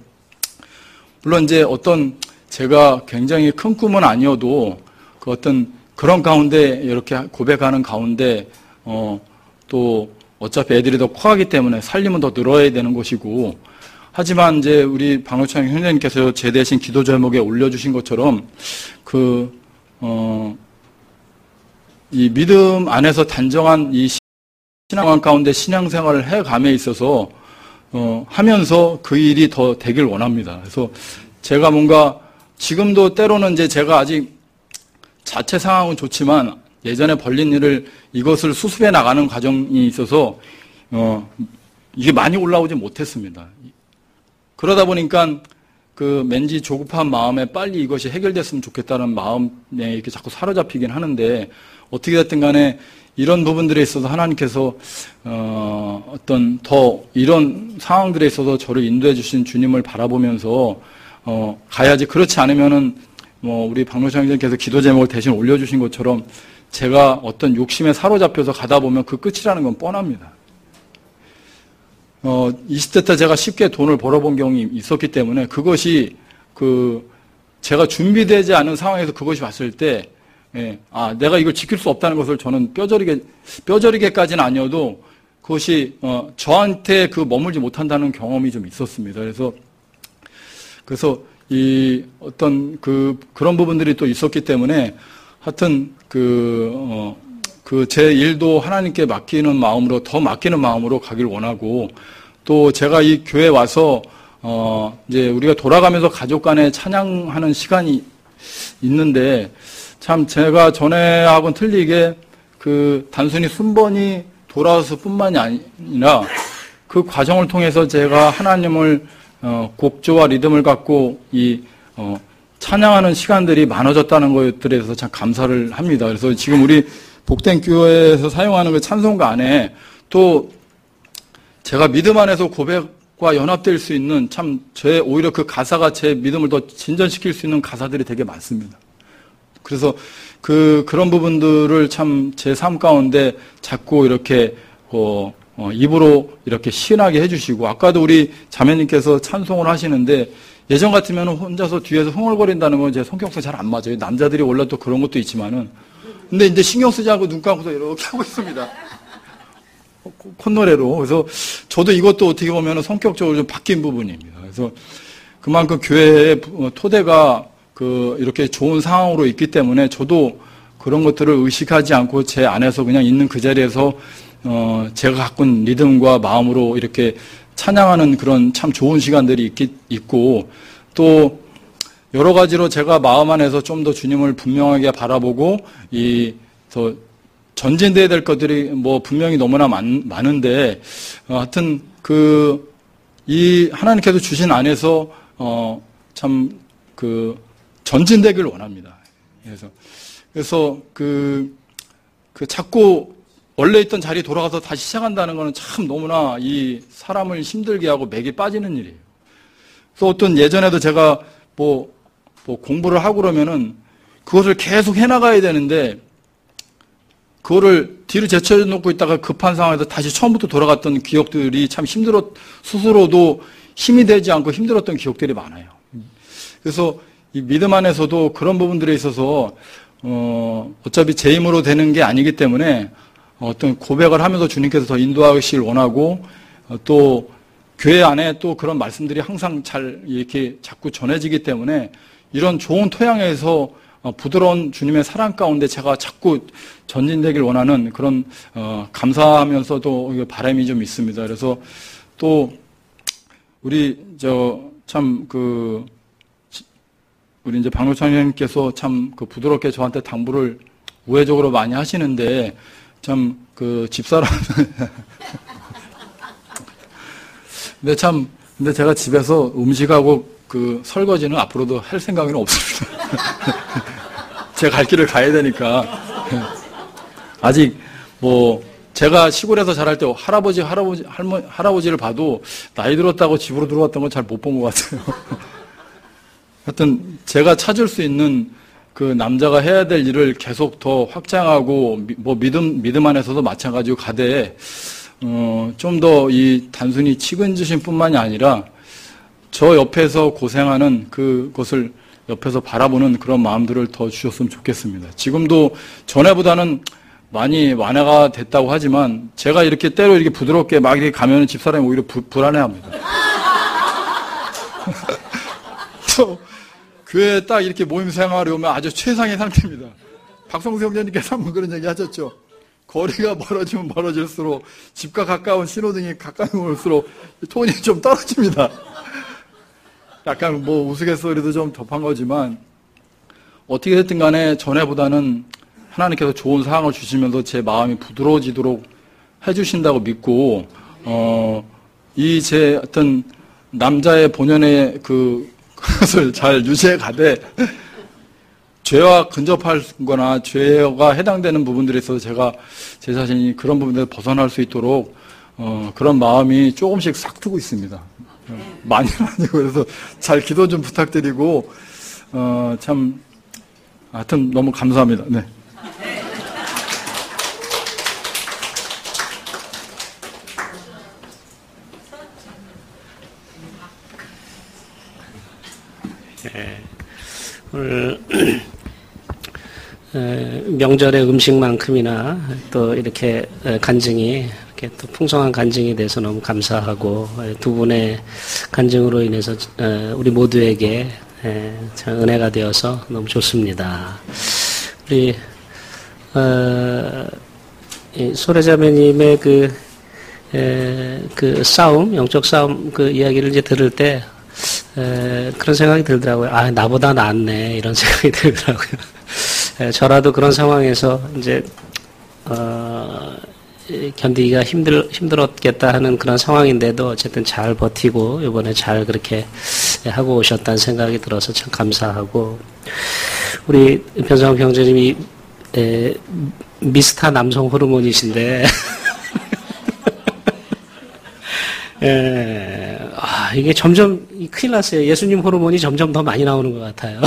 물론 이제 어떤 제가 굉장히 큰 꿈은 아니어도 그 어떤 그런 가운데 이렇게 고백하는 가운데 어, 또 어차피 애들이 더 커가기 때문에 살림은 더 늘어야 되는 것이고 하지만 이제 우리 박노창 형제님께서 제 대신 기도 제목에 올려주신 것처럼 그 어, 이 믿음 안에서 단정한 이 신앙 가운데 신앙생활을 해감에 있어서 어, 하면서 그 일이 더 되길 원합니다. 그래서 제가 뭔가 지금도 때로는 이제 제가 아직 자체 상황은 좋지만 예전에 벌린 일을 이것을 수습해 나가는 과정이 있어서 어, 이게 많이 올라오지 못했습니다. 그러다 보니까 그 왠지 조급한 마음에 빨리 이것이 해결됐으면 좋겠다는 마음에 이렇게 자꾸 사로잡히긴 하는데 어떻게 됐든 간에 이런 부분들에 있어서 하나님께서 어, 어떤 더 이런 상황들에 있어서 저를 인도해 주신 주님을 바라보면서 어, 가야지. 그렇지 않으면은 뭐 우리 박노창 형님께서 기도 제목을 대신 올려주신 것처럼 제가 어떤 욕심에 사로잡혀서 가다 보면 그 끝이라는 건 뻔합니다. 어, 이십 대 때 제가 쉽게 돈을 벌어본 경험이 있었기 때문에 그것이 그 제가 준비되지 않은 상황에서 그것이 왔을 때 예, 아, 내가 이걸 지킬 수 없다는 것을 저는 뼈저리게, 뼈저리게까지는 아니어도 그것이 어, 저한테 그 머물지 못한다는 경험이 좀 있었습니다. 그래서 그래서 이 어떤 그 그런 부분들이 또 있었기 때문에 하여튼 그 어, 그 제 일도 하나님께 맡기는 마음으로 더 맡기는 마음으로 가길 원하고 또 제가 이 교회 와서 어 이제 우리가 돌아가면서 가족 간에 찬양하는 시간이 있는데 참 제가 전에하고는 틀리게 그 단순히 순번이 돌아와서 뿐만이 아니라 그 과정을 통해서 제가 하나님을 어 곡조와 리듬을 갖고 이 어 찬양하는 시간들이 많아졌다는 것들에 대해서 참 감사를 합니다. 그래서 지금 우리 복된 교회에서 사용하는 그 찬송가 안에 또 제가 믿음 안에서 고백과 연합될 수 있는 참 제 오히려 그 가사가 제 믿음을 더 진전시킬 수 있는 가사들이 되게 많습니다. 그래서 그 그런 부분들을 참 제 삶 가운데 자꾸 이렇게 어, 어, 입으로 이렇게 시인하게 해주시고 아까도 우리 자매님께서 찬송을 하시는데 예전 같으면 혼자서 뒤에서 흥얼거린다는 건 제 성격상 잘 안 맞아요. 남자들이 원래 또 그런 것도 있지만은 근데 이제 신경 쓰지 않고 눈 감고서 이렇게 하고 있습니다. 콧노래로. 그래서 저도 이것도 어떻게 보면 성격적으로 좀 바뀐 부분입니다. 그래서 그만큼 교회의 토대가 그 이렇게 좋은 상황으로 있기 때문에 저도 그런 것들을 의식하지 않고 제 안에서 그냥 있는 그 자리에서 어 제가 갖고 있는 리듬과 마음으로 이렇게 찬양하는 그런 참 좋은 시간들이 있기, 있고 또 여러 가지로 제가 마음 안에서 좀 더 주님을 분명하게 바라보고 이 더 전진돼야 될 것들이 뭐 분명히 너무나 많, 많은데 어, 하여튼 그 이 하나님께서 주신 안에서 어, 참 그 전진되길 원합니다. 그래서 그래서 그, 그 자꾸 원래 있던 자리에 돌아가서 다시 시작한다는 것은 참 너무나 이 사람을 힘들게 하고 맥이 빠지는 일이에요. 그래서 어떤 예전에도 제가 뭐, 뭐 공부를 하고 그러면은 그것을 계속 해나가야 되는데 그거를 뒤로 제쳐놓고 있다가 급한 상황에서 다시 처음부터 돌아갔던 기억들이 참 힘들었, 스스로도 힘이 되지 않고 힘들었던 기억들이 많아요. 그래서 이 믿음 안에서도 그런 부분들에 있어서 어, 어차피 제 힘으로 되는 게 아니기 때문에 어떤 고백을 하면서 주님께서 더 인도하시길 원하고 어, 또 교회 안에 또 그런 말씀들이 항상 잘 이렇게 자꾸 전해지기 때문에 이런 좋은 토양에서 어, 부드러운 주님의 사랑 가운데 제가 자꾸 전진되길 원하는 그런 어, 감사하면서도 바람이 좀 있습니다. 그래서 또 우리 저 참 그 우리 이제 박노창님께서 참 그 부드럽게 저한테 당부를 우회적으로 많이 하시는데 참 그 집사람 근데 참 근데 제가 집에서 음식하고 그 설거지는 앞으로도 할 생각은 없습니다. 제 갈 길을 가야 되니까 아직 뭐 제가 시골에서 자랄 때 할아버지 할아버지 할머 할아버지를 봐도 나이 들었다고 집으로 들어왔던 건 잘 못 본 것 같아요. 하여튼 제가 찾을 수 있는 그 남자가 해야 될 일을 계속 더 확장하고 뭐 믿음 믿음 안에서도 마찬가지로 가되 어, 좀 더 이 단순히 측은지심뿐만이 아니라 저 옆에서 고생하는 그것을 옆에서 바라보는 그런 마음들을 더 주셨으면 좋겠습니다. 지금도 전에보다는 많이 완화가 됐다고 하지만 제가 이렇게 때로 이렇게 부드럽게 막 이렇게 가면 집사람이 오히려 부, 불안해합니다. 또 교회에 딱 이렇게 모임 생활이 오면 아주 최상의 상태입니다. 박성수 형제님께서 한번 그런 얘기 하셨죠. 거리가 멀어지면 멀어질수록 집과 가까운 신호등이 가까이 올수록 톤이 좀 떨어집니다. 약간 뭐 우스갯소리도 좀 덮한 거지만 어떻게 됐든 간에 전에보다는 하나님께서 좋은 상황을 주시면서 제 마음이 부드러워지도록 해주신다고 믿고 어, 이 제 어떤 남자의 본연의 그 그것을 잘 유지해 가되 죄와 근접하거나 죄가 해당되는 부분들에 있어서 제가 제 자신이 그런 부분에서 벗어날 수 있도록 어, 그런 마음이 조금씩 싹 트고 있습니다. 많이는 아니고 그래서 잘 기도 좀 부탁드리고 어, 참 하여튼 너무 감사합니다. 네. 네. 오늘 명절의 음식만큼이나 또 이렇게 간증이 이렇게 또 풍성한 간증이 돼서 너무 감사하고 두 분의 간증으로 인해서 우리 모두에게 참 은혜가 되어서 너무 좋습니다. 우리 어, 소래자매님의 그, 에, 그 싸움, 영적 싸움 그 이야기를 이제 들을 때 에, 그런 생각이 들더라고요. 아, 나보다 낫네 이런 생각이 들더라고요. 에, 저라도 그런 상황에서 이제 어, 견디기가 힘들 힘들었겠다 하는 그런 상황인데도 어쨌든 잘 버티고 이번에 잘 그렇게 하고 오셨다는 생각이 들어서 참 감사하고 우리 변상욱 형제님이 에, 미스터 남성 호르몬이신데 에, 아, 이게 점점 큰일 났어요. 예수님 호르몬이 점점 더 많이 나오는 것 같아요.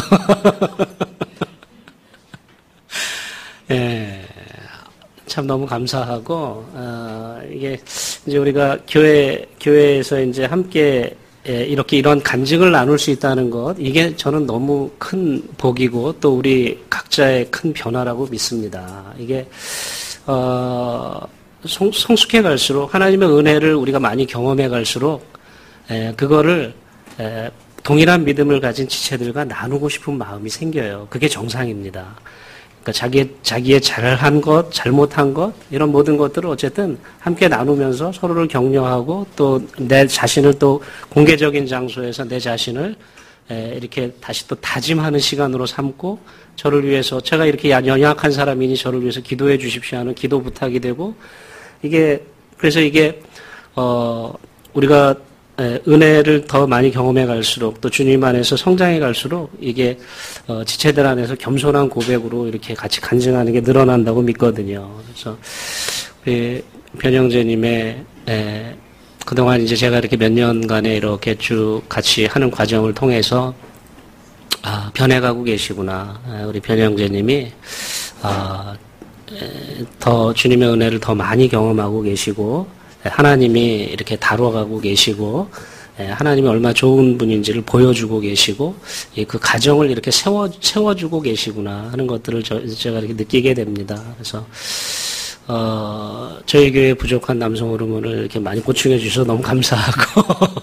예, 참 너무 감사하고 어, 이게 이제 우리가 교회 교회에서 이제 함께 예, 이렇게 이런 간증을 나눌 수 있다는 것, 이게 저는 너무 큰 복이고 또 우리 각자의 큰 변화라고 믿습니다. 이게 어, 성, 성숙해 갈수록 하나님의 은혜를 우리가 많이 경험해 갈수록 에, 그거를 에, 동일한 믿음을 가진 지체들과 나누고 싶은 마음이 생겨요. 그게 정상입니다. 그러니까 자기, 자기의 잘한 것, 잘못한 것, 이런 모든 것들을 어쨌든 함께 나누면서 서로를 격려하고 또 내 자신을 또 공개적인 장소에서 내 자신을 이렇게 다시 또 다짐하는 시간으로 삼고 저를 위해서 제가 이렇게 연약한 사람이니 저를 위해서 기도해 주십시오 하는 기도 부탁이 되고 이게 그래서 이게 어 우리가 은혜를 더 많이 경험해 갈수록 또 주님 안에서 성장해 갈수록 이게 어, 지체들 안에서 겸손한 고백으로 이렇게 같이 간증하는 게 늘어난다고 믿거든요. 그래서 우리 변영재님의 에, 그동안 이제 제가 이렇게 몇 년간에 이렇게 쭉 같이 하는 과정을 통해서 아, 변해가고 계시구나. 에, 우리 변영재님이 아, 에, 더 주님의 은혜를 더 많이 경험하고 계시고 하나님이 이렇게 다뤄가고 계시고 하나님이 얼마나 좋은 분인지를 보여주고 계시고 그 가정을 이렇게 세워, 세워주고 계시구나 하는 것들을 저, 제가 이렇게 느끼게 됩니다. 그래서 어, 저희 교회 부족한 남성 호르몬을 이렇게 많이 보충해 주셔서 너무 감사하고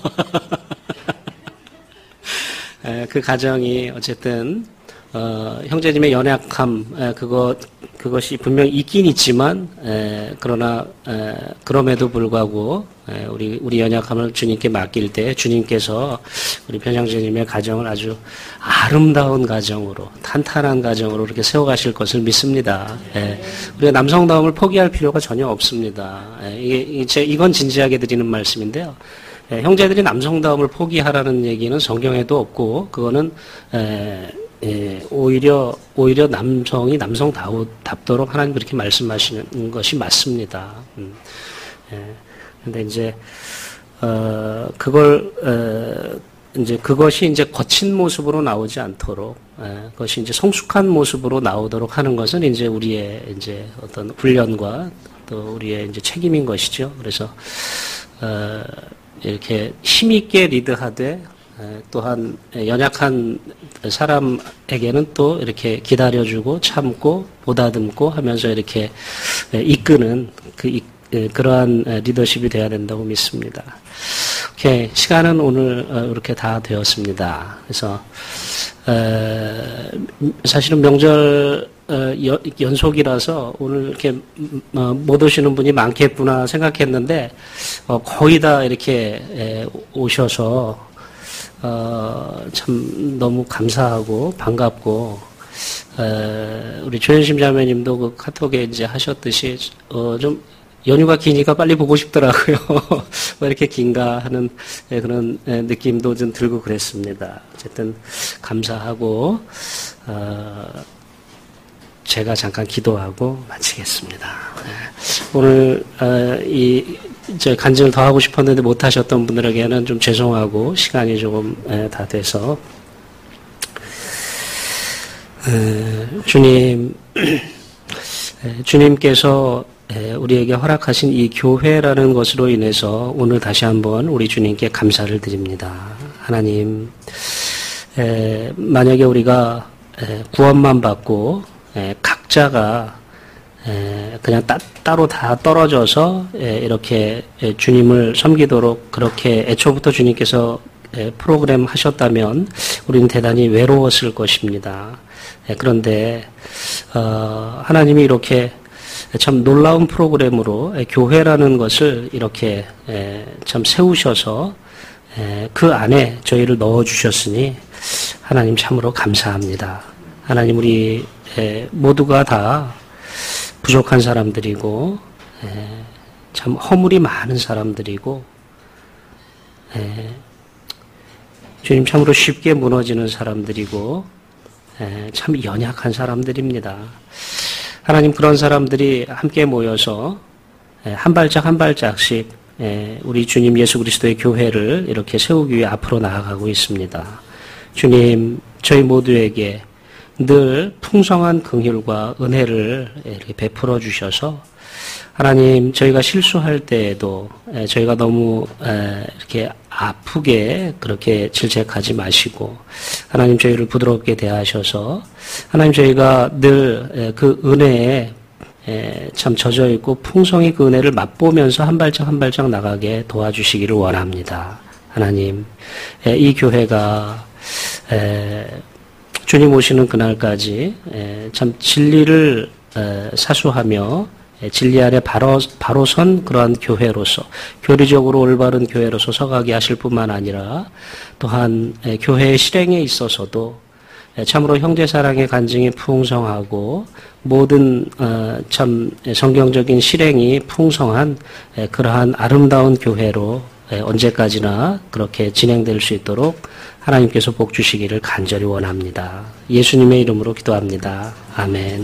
그 가정이 어쨌든 어, 형제님의 연약함, 에, 그거, 그것이 분명히 있긴 있지만, 에, 그러나, 에, 그럼에도 불구하고, 에, 우리, 우리 연약함을 주님께 맡길 때, 주님께서 우리 변양재님의 가정을 아주 아름다운 가정으로, 탄탄한 가정으로 이렇게 세워가실 것을 믿습니다. 에, 우리가 남성다움을 포기할 필요가 전혀 없습니다. 에, 이게, 이게, 이건 진지하게 드리는 말씀인데요. 에, 형제들이 남성다움을 포기하라는 얘기는 성경에도 없고, 그거는, 에, 예, 오히려, 오히려 남성이 남성답도록 하나님 그렇게 말씀하시는 것이 맞습니다. 음, 예. 근데 이제, 어, 그걸, 어, 이제 그것이 이제 거친 모습으로 나오지 않도록, 예, 그것이 이제 성숙한 모습으로 나오도록 하는 것은 이제 우리의 이제 어떤 훈련과 또 우리의 이제 책임인 것이죠. 그래서, 어, 이렇게 힘있게 리드하되, 또한 연약한 사람에게는 또 이렇게 기다려주고 참고 보다듬고 하면서 이렇게 이끄는 그 그러한 리더십이 되어야 된다고 믿습니다. 오케이, 시간은 오늘 이렇게 다 되었습니다. 그래서 사실은 명절 연속이라서 오늘 이렇게 못 오시는 분이 많겠구나 생각했는데 거의 다 이렇게 오셔서 어, 참 너무 감사하고 반갑고 에, 우리 조현심 자매님도 그 카톡에 이제 하셨듯이 어, 좀 연휴가 기니까 빨리 보고 싶더라고요. 왜 이렇게 긴가 하는 에, 그런 에, 느낌도 좀 들고 그랬습니다. 어쨌든 감사하고 어, 제가 잠깐 기도하고 마치겠습니다. 에, 오늘 어, 이 저 간증을 더 하고 싶었는데 못 하셨던 분들에게는 좀 죄송하고 시간이 조금 에, 다 돼서 에, 주님 에, 주님께서 에, 우리에게 허락하신 이 교회라는 것으로 인해서 오늘 다시 한번 우리 주님께 감사를 드립니다. 하나님 에, 만약에 우리가 에, 구원만 받고 에, 각자가 에, 그냥 따, 따로 다 떨어져서 에, 이렇게 에, 주님을 섬기도록 그렇게 애초부터 주님께서 에, 프로그램 하셨다면 우리는 대단히 외로웠을 것입니다. 에, 그런데 어, 하나님이 이렇게 참 놀라운 프로그램으로 에, 교회라는 것을 이렇게 에, 참 세우셔서 에, 그 안에 저희를 넣어주셨으니 하나님 참으로 감사합니다. 하나님 우리 에, 모두가 다 부족한 사람들이고 에, 참 허물이 많은 사람들이고 에, 주님 참으로 쉽게 무너지는 사람들이고 에, 참 연약한 사람들입니다. 하나님 그런 사람들이 함께 모여서 에, 한 발짝 한 발짝씩 에, 우리 주님 예수 그리스도의 교회를 이렇게 세우기 위해 앞으로 나아가고 있습니다. 주님 저희 모두에게 늘 풍성한 긍휼과 은혜를 이렇게 베풀어 주셔서 하나님 저희가 실수할 때에도 저희가 너무 이렇게 아프게 그렇게 질책하지 마시고 하나님 저희를 부드럽게 대하셔서 하나님 저희가 늘 그 은혜에 참 젖어 있고 풍성히 그 은혜를 맛보면서 한 발짝 한 발짝 나가게 도와주시기를 원합니다. 하나님 이 교회가 주님 오시는 그날까지 참 진리를 사수하며 진리 아래 바로, 바로 선 그러한 교회로서 교리적으로 올바른 교회로서 서가게 하실 뿐만 아니라 또한 교회의 실행에 있어서도 참으로 형제사랑의 간증이 풍성하고 모든 참 성경적인 실행이 풍성한 그러한 아름다운 교회로 언제까지나 그렇게 진행될 수 있도록 하나님께서 복 주시기를 간절히 원합니다. 예수님의 이름으로 기도합니다. 아멘.